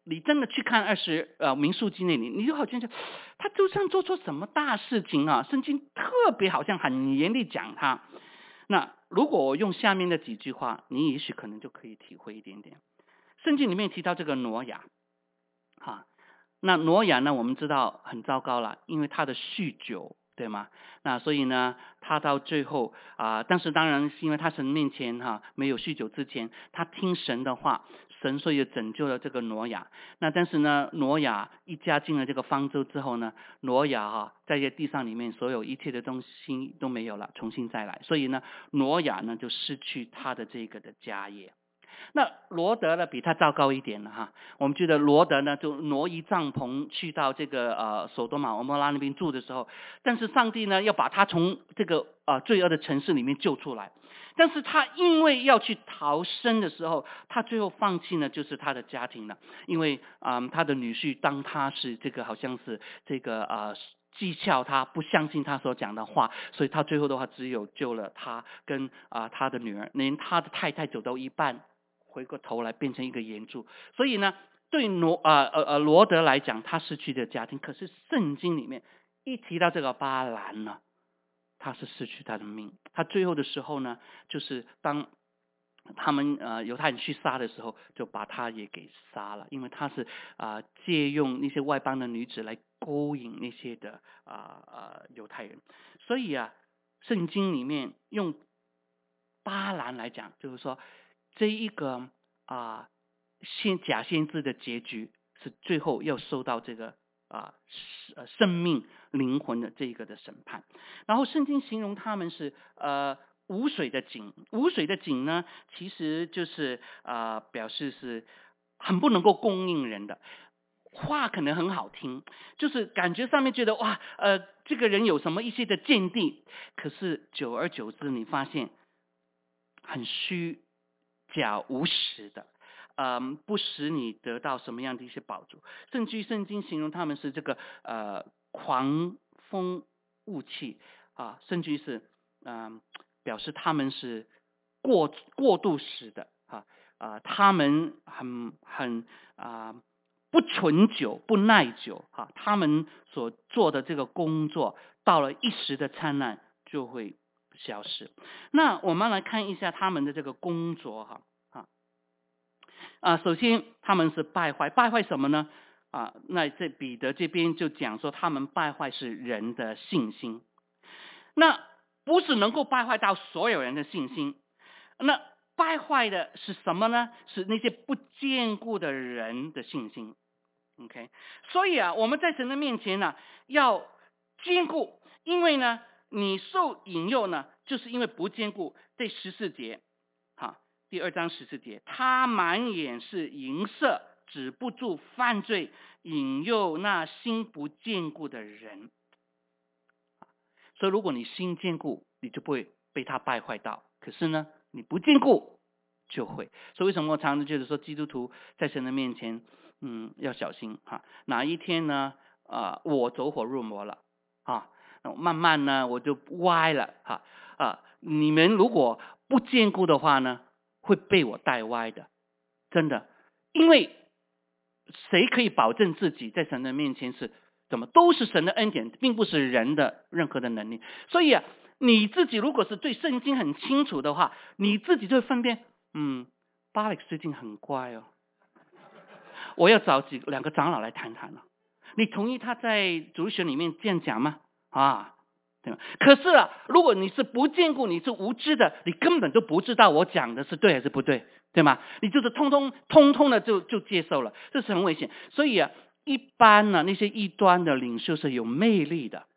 你真的去看二十呃民数记那里，你就好像就他就像做错什么大事情啊，圣经特别好像很严厉讲他。那如果我用下面的几句话，你也许可能就可以体会一点点。圣经里面提到这个挪亚，哈，那挪亚呢，我们知道很糟糕了，因为他的酗酒，对吗？那所以呢，他到最后啊、呃，但是当然是因为他神面前哈、啊、没有酗酒之前，他听神的话，神所以拯救了这个挪亚。那但是呢，挪亚一家进了这个方舟之后呢，挪亚哈、啊、在这地上里面所有一切的东西都没有了，重新再来，所以呢，挪亚呢就失去他的这个的家业。那罗德呢比他糟糕一点了哈，我们觉得罗德呢就挪移帐篷去到这个呃索多玛俄摩拉那边住的时候，但是上帝呢要把他从这个呃罪恶的城市里面救出来，但是他因为要去逃生的时候，他最后放弃呢就是他的家庭了，因为啊、呃、他的女婿当他是这个好像是这个呃讥笑他，不相信他所讲的话，所以他最后的话只有救了他跟啊、呃、他的女儿，连他的太太走到一半，回过头来变成一个援助。所以呢，对罗呃呃呃罗德来讲，他失去的家庭，可是圣经里面一提到这个巴兰呢，他是失去他的命。他最后的时候呢，就是当他们呃犹太人去杀的时候，就把他也给杀了，因为他是啊、呃、借用那些外邦的女子来勾引那些的啊呃犹太人。所以啊，圣经里面用巴兰来讲，就是说这一个啊先假先知的结局是最后要受到这个啊呃生命灵魂的这个的审判。然后圣经形容他们是呃无水的井，无水的井呢，其实就是啊、呃、表示是很不能够供应人的。话可能很好听，就是感觉上面觉得哇，呃，这个人有什么一些的见地，可是久而久之，你发现很虚假无实的，嗯，不使你得到什么样的一些宝助。甚至于圣经形容他们是这个呃狂风雾气啊，甚至于是嗯、呃、表示他们是过过度使的啊啊，他们很很啊。不存久，不耐久，哈，他们所做的这个工作，到了一时的灿烂就会消失。那我们来看一下他们的这个工作，哈，啊，啊，首先他们是败坏，败坏什么呢？啊，那这彼得这边就讲说，他们败坏是人的信心，那不是能够败坏到所有人的信心，那败坏的是什么呢？是那些不坚固的人的信心。OK， 所以啊，我们在神的面前呢，要坚固，因为呢，你受引诱呢，就是因为不坚固。第十四节，哈，第二章十四节，他满眼是淫色，止不住犯罪，引诱那心不坚固的人。所以，如果你心坚固，你就不会被他败坏到。可是呢，你不坚固就会。所以，为什么我常常觉得说，基督徒在神的面前，嗯，要小心哈。哪一天呢，啊、呃，我走火入魔了啊，慢慢呢我就歪了哈啊。你们如果不坚固的话呢，会被我带歪的，真的。因为谁可以保证自己在神的面前是？怎么都是神的恩典，并不是人的任何的能力。所以啊，你自己如果是对圣经很清楚的话，你自己就会分辨，嗯，巴力最近很乖哦，我要找几两个长老来谈谈了。你同意他在主日学里面这样讲吗？啊，对吧？可是啊，如果你是不坚固，你是无知的，你根本就不知道我讲的是对还是不对，对吗？你就是通通通通的就就接受了，这是很危险。所以啊。一般呢，那些异端的领袖是有魅力的，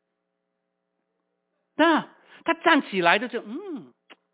那他站起来的就嗯，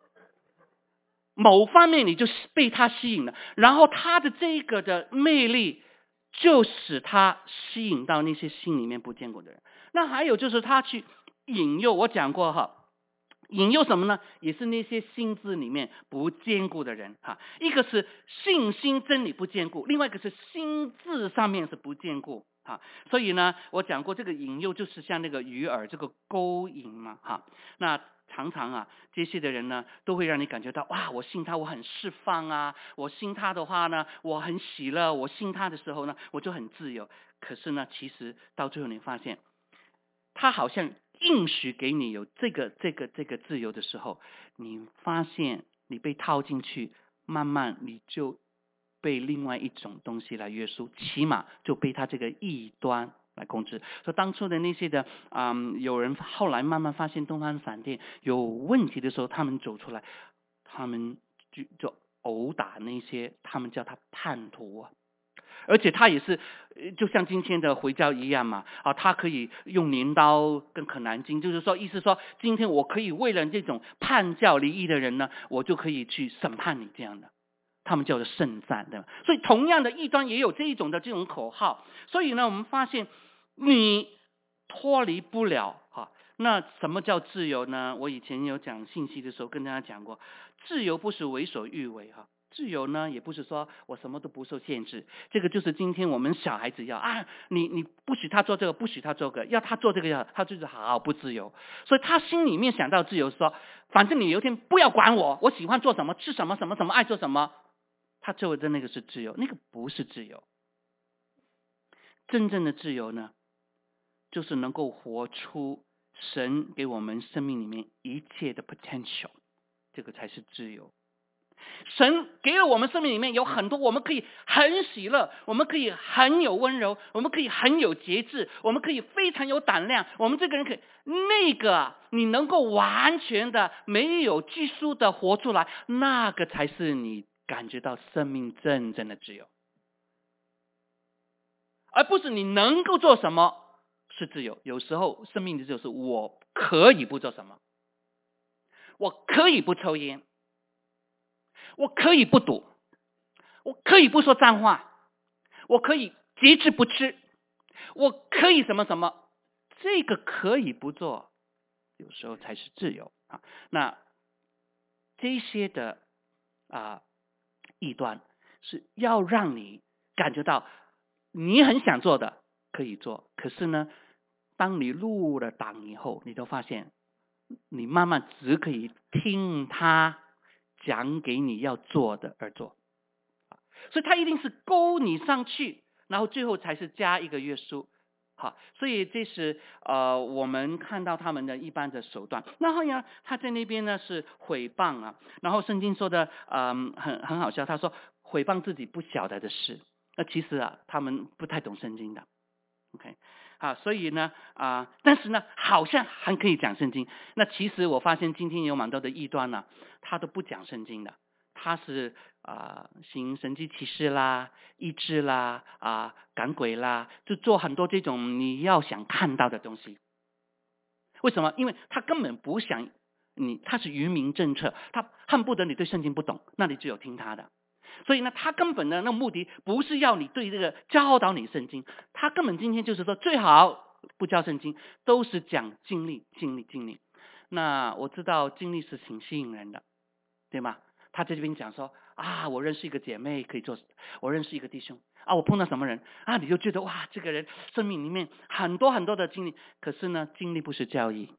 某方面你就被他吸引了，然后他的这个的魅力就使他吸引到那些心里面不坚固的人。那还有就是他去引诱，我讲过哈，引诱什么呢？也是那些心智里面不坚固的人哈。一个是信心真理不坚固，另外一个是心智上面是不坚固哈，所以呢，我讲过这个引诱就是像那个鱼饵这个勾引嘛，哈，那常常啊，这些的人呢，都会让你感觉到哇，我信他，我很释放啊，我信他的话呢，我很喜乐，我信他的时候呢，我就很自由。可是呢，其实到最后你发现，他好像应许给你有这个这个这个自由的时候，你发现你被套进去，慢慢你就被另外一种东西来约束，起码就被他这个异端来控制。所以当初的那些的，嗯，有人后来慢慢发现东方闪电有问题的时候，他们走出来，他们就就殴打那些他们叫他叛徒啊。而且他也是就像今天的回教一样嘛，啊，他可以用镰刀跟可南经，就是说意思说今天我可以为了这种叛教离异的人呢，我就可以去审判你这样的，他们叫做圣战，对吧？所以同样的异端也有这一种的这种口号。所以呢，我们发现你脱离不了哈。那什么叫自由呢？我以前有讲信息的时候跟大家讲过，自由不是为所欲为哈。自由呢，也不是说我什么都不受限制，这个就是今天我们小孩子要啊，你你不许他做这个，不许他做这个，要他做这个要他就是好不自由，所以他心里面想到自由说，反正你有一天不要管我，我喜欢做什么吃什么什么什么爱做什么，他做的那个是自由，那个不是自由。真正的自由呢，就是能够活出神给我们生命里面一切的 potential， 这个才是自由。神给了我们生命里面有很多，我们可以很喜乐，我们可以很有温柔，我们可以很有节制，我们可以非常有胆量，我们这个人可以那个你能够完全的没有拘束的活出来，那个才是你感觉到生命真正的自由，而不是你能够做什么是自由。有时候生命的自由是我可以不做什么，我可以不抽烟，我可以不赌，我可以不说脏话，我可以节制不吃，我可以什么什么，这个可以不做，有时候才是自由啊。那这些的啊异端是要让你感觉到你很想做的可以做，可是呢，当你入了党以后，你都发现你慢慢只可以听他讲给你要做的而做，所以他一定是勾你上去，然后最后才是加一个约束。好，所以这是呃我们看到他们的一般的手段。然后呢，他在那边呢是毁谤啊，然后圣经说的嗯、呃、很很好笑，他说毁谤自己不晓得的事。那其实啊，他们不太懂圣经的。OK， 啊，所以呢啊、呃，但是呢，好像还可以讲圣经。那其实我发现今天有蛮多的异端呢、啊，他都不讲圣经的。他是啊、呃、行神迹奇事啦、医治啦、啊、呃、赶鬼啦，就做很多这种你要想看到的东西。为什么？因为他根本不想你，他是愚民政策，他恨不得你对圣经不懂，那你只有听他的。所以呢，他根本的那目的不是要你对这个教导你圣经，他根本今天就是说最好不教圣经，都是讲经历、经历、经历。那我知道经历是挺吸引人的，对吗？他在这边讲说啊，我认识一个姐妹可以做，我认识一个弟兄啊，我碰到什么人啊，你就觉得哇，这个人生命里面很多很多的经历。可是呢，经历不是教义，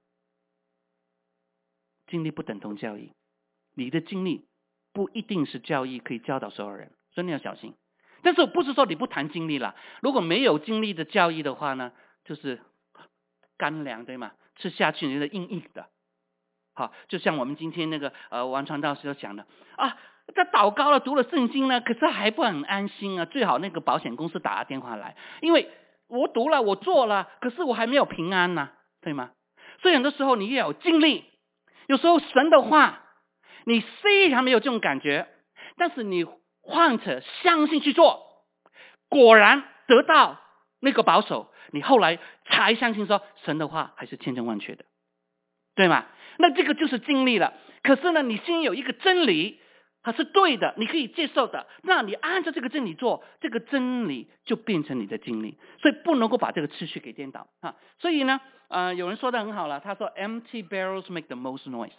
经历不等同教义，你的经历不一定是教义可以教导所有人，所以你要小心。但是不是说你不谈经历了，如果没有经历的教义的话呢，就是干粮，对吗？吃下去你的硬硬的。好，就像我们今天那个呃王传道师讲的啊，他祷告了，读了圣经呢，可是还不很安心啊，最好那个保险公司打个电话来，因为我读了，我做了，可是我还没有平安呢、啊，对吗？所以很多时候你也有经历，有时候神的话你非常没有这种感觉，但是你换着相信去做，果然得到那个保守，你后来才相信说神的话还是千真万确的，对吗？那这个就是经历了。可是呢，你心里有一个真理，它是对的，你可以接受的，那你按照这个真理做，这个真理就变成你的经历，所以不能够把这个次序给颠倒啊。所以呢，呃，有人说的很好了，他说 empty barrels make the most noise。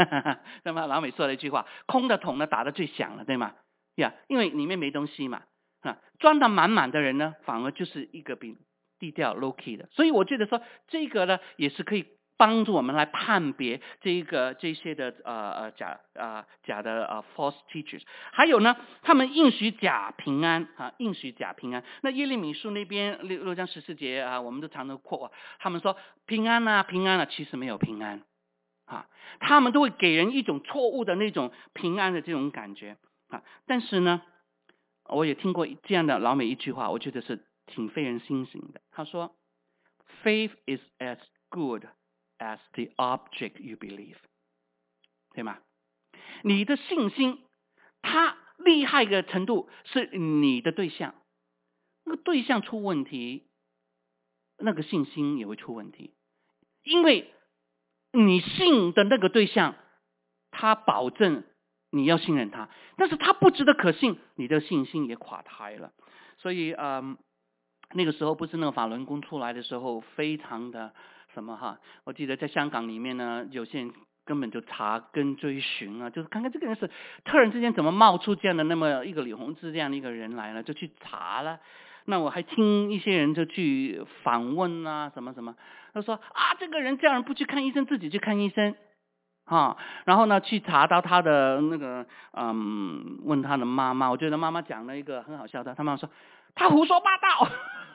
对吗？老美说了一句话，空的桶呢打得最响了，对吗？呀，因为里面没东西嘛。 啊，装得满满的人呢，反而就是一个比低调 low key 的。所以我觉得说这个呢，也是可以帮助我们来判别这一个这些的呃呃假呃假的呃 false teachers。还有呢，他们应许假平安啊，应许假平安。那耶利米书那边六六章十四节啊，我们都常常扩，他们说平安啊平安啊，其实没有平安啊，他们都会给人一种错误的那种平安的这种感觉啊。但是呢，我也听过这样的老美一句话，我觉得是挺费人心省的。他说 ，Faith is as good as the object you believe， 对吗？你的信心，它厉害的程度是你的对象，那个对象出问题，那个信心也会出问题，因为你信的那个对象，他保证你要信任他，但是他不值得可信，你的信心也垮台了。所以嗯，那个时候不是那个法轮功出来的时候，非常的什么哈，我记得在香港里面呢，有些人根本就查跟追寻啊，就是看看这个人是突然之间怎么冒出这样的那么一个李洪志这样的一个人来了，就去查了。那我还听一些人就去访问啊，什么什么，他说啊，这个人叫人不去看医生，自己去看医生。啊，然后呢，去查到他的那个，嗯，问他的妈妈，我觉得妈妈讲了一个很好笑的，他妈妈说他胡说八道，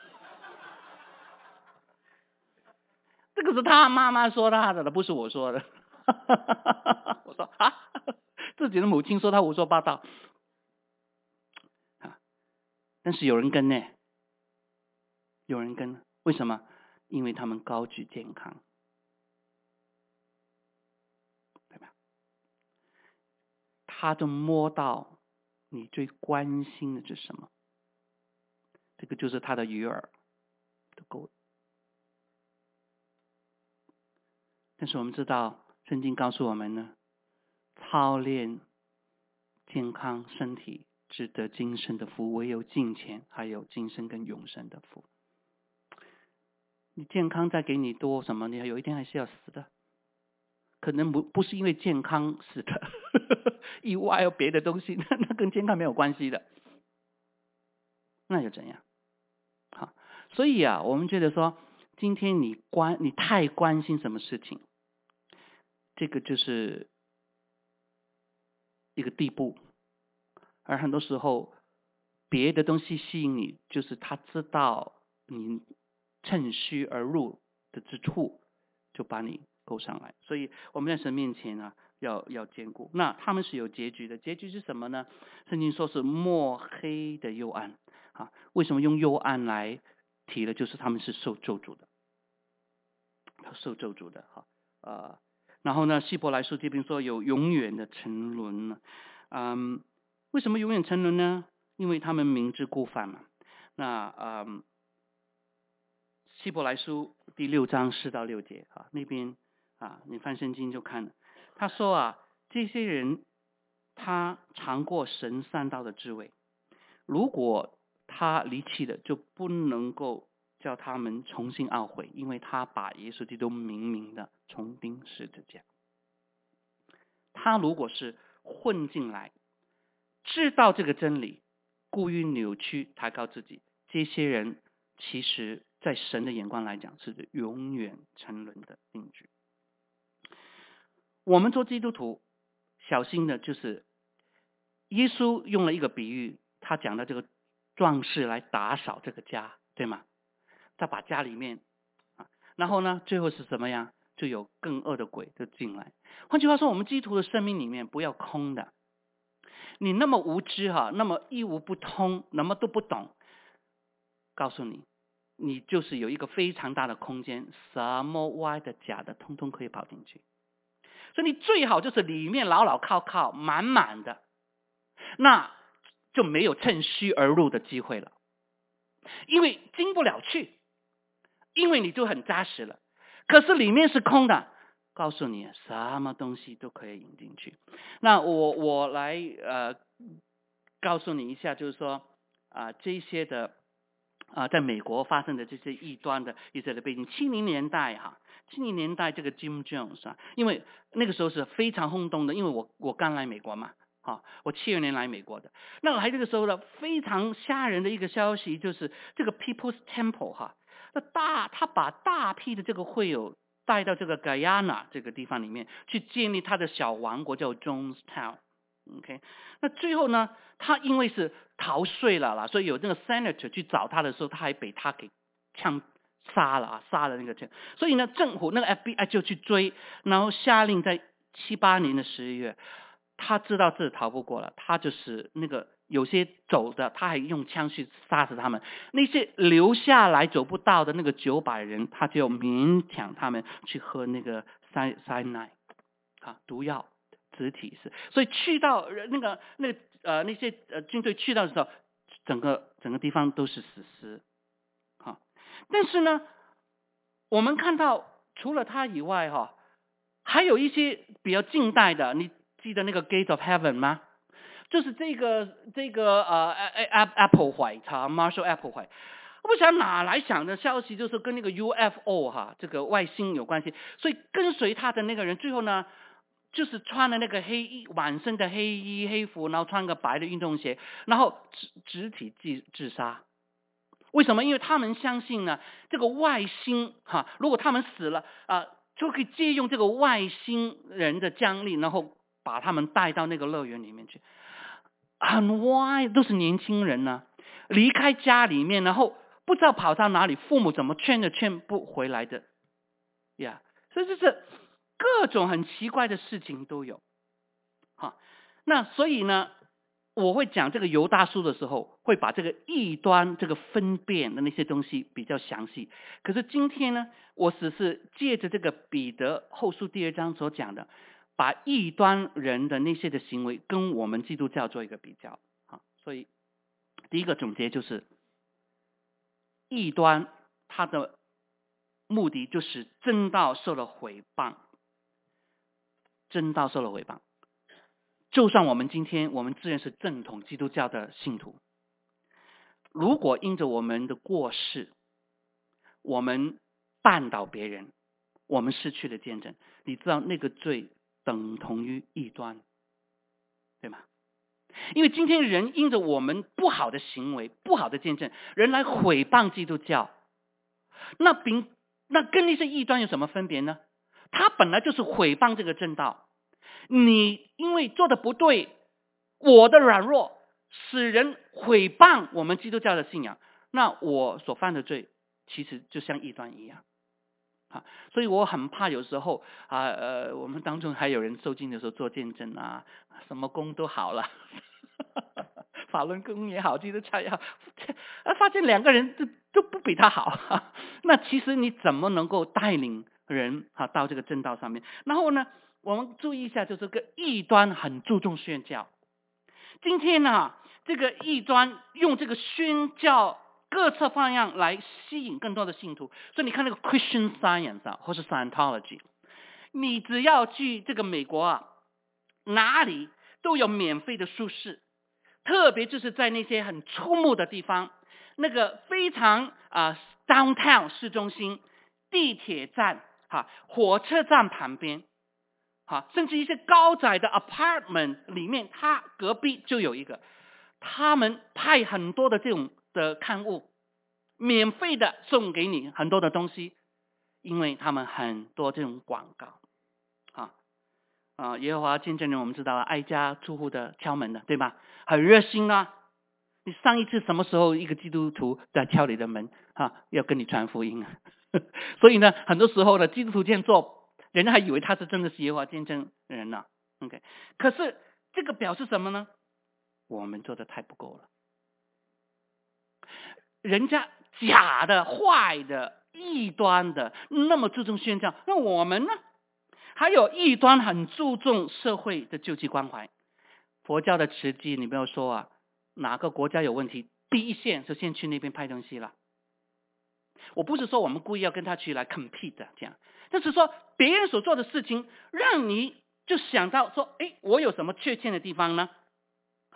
这个是他妈妈说他的，不是我说的。我说啊，自己的母亲说他胡说八道啊，但是有人跟呢，有人跟，为什么？因为他们高举健康。他就摸到你最关心的是什么，这个就是他的鱼饵，就够了。但是我们知道，圣经告诉我们呢，操练健康身体值得今生的福，唯有金钱还有今生跟永生的福。你健康再给你多什么，你有一天还是要死的。可能不不是因为健康死的，意外有别的东西，那那跟健康没有关系的，那又怎样？好，所以啊，我们觉得说，今天你关你太关心什么事情，这个就是一个地步，而很多时候别的东西吸引你，就是他知道你趁虚而入的之处，就把你勾上来。所以我们在神面前啊，要要坚固。那他们是有结局的，结局是什么呢？圣经说是墨黑的幽暗啊。为什么用幽暗来提的？就是他们是受咒诅的，受咒诅的哈。呃，然后呢，希伯来书这边说有永远的沉沦呢。嗯，为什么永远沉沦呢？因为他们明知故犯嘛。那嗯，希伯来书第六章四到六节啊，那边啊，你翻圣经就看了。他说啊，这些人他尝过神善道的滋味，如果他离弃了，就不能够叫他们重新懊悔，因为他把耶稣基督明明的重钉十字架。他如果是混进来，知道这个真理，故意扭曲抬高自己，这些人其实在神的眼光来讲是永远沉沦的定局。我们做基督徒小心的就是耶稣用了一个比喻，他讲的这个壮士来打扫这个家，对吗？他把家里面啊，然后呢最后是怎么样，就有更恶的鬼就进来。换句话说，我们基督徒的生命里面不要空的，你那么无知哈，那么一无不通，那么都不懂，告诉你，你就是有一个非常大的空间，什么歪的假的通通可以跑进去。所以你最好就是里面牢牢靠靠满满的，那就没有趁虚而入的机会了，因为进不了去，因为你就很扎实了。可是里面是空的，告诉你什么东西都可以引进去。那我我来呃告诉你一下，就是说啊、呃、这些的啊、呃、在美国发生的这些异端的一些的背景，七零年代哈。七零年代这个 Jim Jones 啊，因为那个时候是非常轰动的，因为我我刚来美国嘛， 啊，我七二年来美国的，那来这个时候呢，非常吓人的一个消息就是这个 People's Temple 哈，那大他把大批的这个会友带到这个 Guyana 这个地方里面去建立他的小王国叫 Jonestown。OK， 那最后呢，他因为是逃税了啦，所以有那个 Senator 去找他的时候，他还被他给枪杀了啊，杀了那个，所以呢，政府那个 F B I 就去追，然后下令在七八年的十一月。他知道这逃不过了，他就是那个有些走的，他还用枪去杀死他们。那些留下来走不到的那个九百人，他就勉强他们去喝那个塞塞奶啊毒药植体是。所以去到那个那个呃那些呃军队去到的时候，整个整个地方都是死尸啊。但是呢，我们看到除了他以外哈、哦，还有一些比较近代的，你记得那个 Gate of Heaven 吗？就是这个这个呃 Apple 怀查 Marshall Apple 怀，我不晓得哪来想的消息，就是跟那个 U F O 哈这个外星有关系，所以跟随他的那个人最后呢，就是穿了那个黑衣满身的黑衣黑服，然后穿个白的运动鞋，然后肢肢体自自杀。为什么？因为他们相信呢，这个外星哈，如果他们死了啊、呃，就可以借用这个外星人的将力，然后把他们带到那个乐园里面去。很歪，都是年轻人呢、啊，离开家里面，然后不知道跑到哪里，父母怎么劝都劝不回来的呀。所以就是各种很奇怪的事情都有。好，那所以呢，我会讲这个犹大书的时候，会把这个异端这个分辨的那些东西比较详细。可是今天呢，我只是借着这个彼得后书第二章所讲的，把异端人的那些的行为跟我们基督教做一个比较。好，所以第一个总结就是，异端它的目的就是真道受了毁谤，真道受了毁谤。就算我们今天我们自认是正统基督教的信徒，如果因着我们的过失，我们绊倒别人，我们失去了见证，你知道那个罪等同于异端，对吗？因为今天人因着我们不好的行为、不好的见证，人来毁谤基督教，那并那跟那些异端有什么分别呢？他本来就是毁谤这个正道，你因为做的不对，我的软弱使人毁谤我们基督教的信仰，那我所犯的罪其实就像异端一样啊。所以我很怕有时候啊呃我们当中还有人受浸的时候做见证啊，什么功都好了法轮功也好，基督教也好，发现两个人都都不比他好那其实你怎么能够带领人啊到这个正道上面？然后呢，我们注意一下，就是个异端很注重宣教。今天呢、啊，这个异端用这个宣教各侧方向来吸引更多的信徒，所以你看那个 Christian Science 啊，或是 Scientology， 你只要去这个美国啊，哪里都有免费的书室，特别就是在那些很出没的地方，那个非常啊、呃、downtown 市中心、地铁站、哈火车站旁边。好，甚至一些高窄的 apartment 里面，它隔壁就有一个，他们派很多的这种的刊物，免费的送给你很多的东西，因为他们很多这种广告，啊啊，耶和华见证人我们知道挨家住户的敲门的，对吧？很热心啊。你上一次什么时候一个基督徒在敲你的门啊？要跟你传福音啊？所以呢，很多时候呢，基督徒这样做。人家还以为他是真的是耶和华见证人呢、啊、，OK？ 可是这个表示什么呢？我们做的太不够了。人家假的、坏的、异端的，那么注重宣教，那我们呢？还有异端很注重社会的救济关怀。佛教的慈济，你不要说啊，哪个国家有问题，第一线是先去那边派东西了。我不是说我们故意要跟他去来 compete 的这样。但是说别人所做的事情，让你就想到说，哎，我有什么缺陷的地方呢？啊，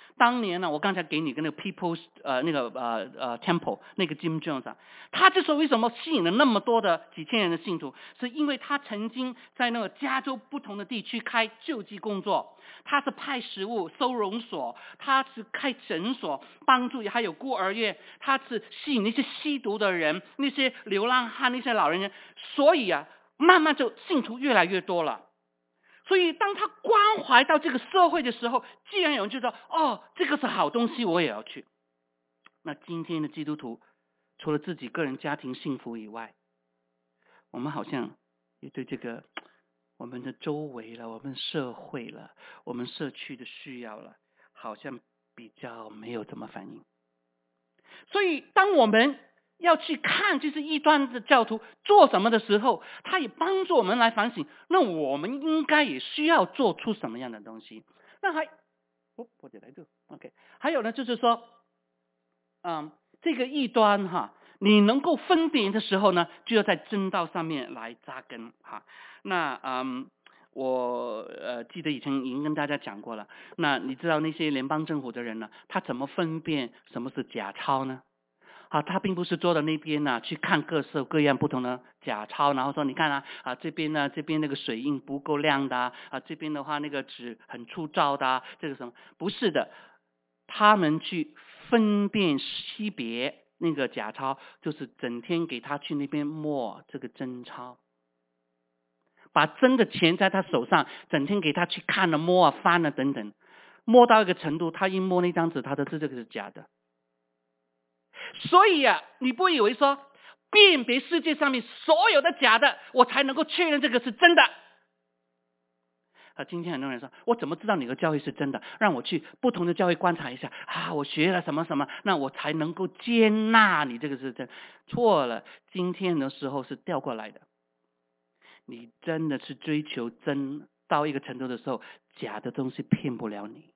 当年呢，我刚才给你跟那个 People's 呃那个呃呃 Temple 那个 Jim Jones 啊，他之所以为什么吸引了那么多的几千人的信徒，是因为他曾经在那个加州不同的地区开救济工作，他是派食物、收容所，他是开诊所，帮助还有孤儿院，他是吸引那些吸毒的人、那些流浪汉、那些老人，所以啊，慢慢就信徒越来越多了。所以当他关怀到这个社会的时候，既然有人就说哦，这个是好东西，我也要去。那今天的基督徒除了自己个人家庭幸福以外，我们好像也对这个我们的周围了，我们社会了，我们社区的需要了，好像比较没有怎么反应。所以当我们要去看就是异端的教徒做什么的时候，他也帮助我们来反省，那我们应该也需要做出什么样的东西。那还哦，我得来这 OK， 还有呢就是说嗯，这个异端哈，你能够分辨的时候呢，就要在真道上面来扎根哈。那嗯，我呃记得以前已经跟大家讲过了。那你知道那些联邦政府的人呢，他怎么分辨什么是假钞呢？啊，他并不是坐在那边呢、啊，去看各色各样不同的假钞，然后说你看啊啊这边呢这边那个水印不够亮的啊，啊这边的话那个纸很粗糙的啊，这个什么不是的，他们去分辨识别那个假钞，就是整天给他去那边摸这个真钞，把真的钱在他手上，整天给他去看了摸啊翻了等等，摸到一个程度，他一摸那张纸，他都知道这个是假的。所以啊，你不以为说辨别世界上面所有的假的，我才能够确认这个是真的。啊，今天很多人说，我怎么知道哪个教会是真的？让我去不同的教会观察一下啊，我学了什么什么，那我才能够接纳你这个是真。错了，今天的时候是调过来的。你真的是追求真到一个程度的时候，假的东西骗不了你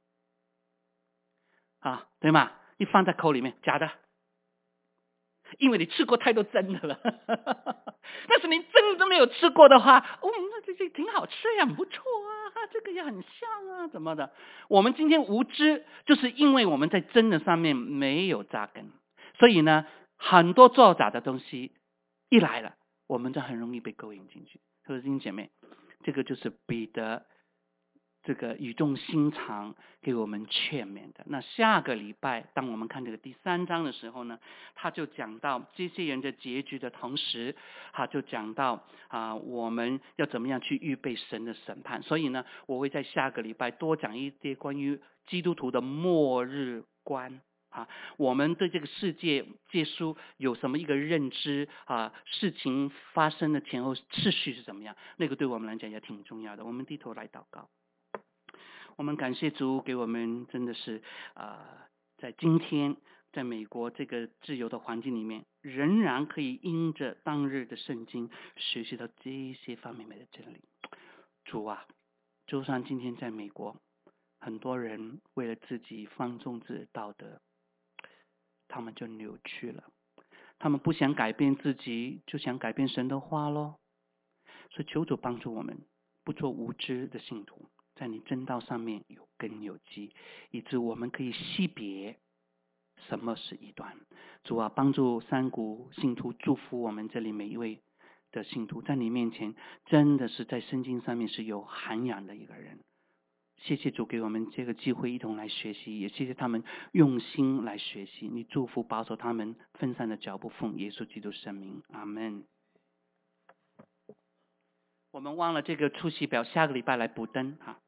啊，对吗？一放在口里面，假的。因为你吃过太多真的了，但是你真的没有吃过的话，哦，那这这挺好吃呀，很不错啊，这个也很像啊，怎么的？我们今天无知，就是因为我们在真的上面没有扎根，所以呢，很多造假的东西一来了，我们就很容易被勾引进去。所以弟兄姐妹，这个就是彼得这个语重心长给我们劝勉的。那下个礼拜当我们看这个第三章的时候呢，他就讲到这些人的结局的同时，他就讲到啊，我们要怎么样去预备神的审判。所以呢，我会在下个礼拜多讲一些关于基督徒的末日观啊，我们对这个世界结束有什么一个认知啊？事情发生的前后次序是怎么样？那个对我们来讲也挺重要的。我们低头来祷告。我们感谢主给我们真的是啊、呃，在今天在美国这个自由的环境里面，仍然可以因着当日的圣经学习到这一些方面的真理。主啊，就算今天在美国，很多人为了自己放纵自己的道德，他们就扭曲了，他们不想改变自己，就想改变神的话咯。所以求主帮助我们，不做无知的信徒，在你真道上面有根有基，以致我们可以识别什么是异端。主啊，帮助山谷信徒，祝福我们这里每一位的信徒，在你面前真的是在圣经上面是有涵养的一个人。谢谢主给我们这个机会一同来学习，也谢谢他们用心来学习。你祝福保守他们分散的脚步，奉耶稣基督圣名，阿们。我们忘了这个出席表，下个礼拜来补登哈。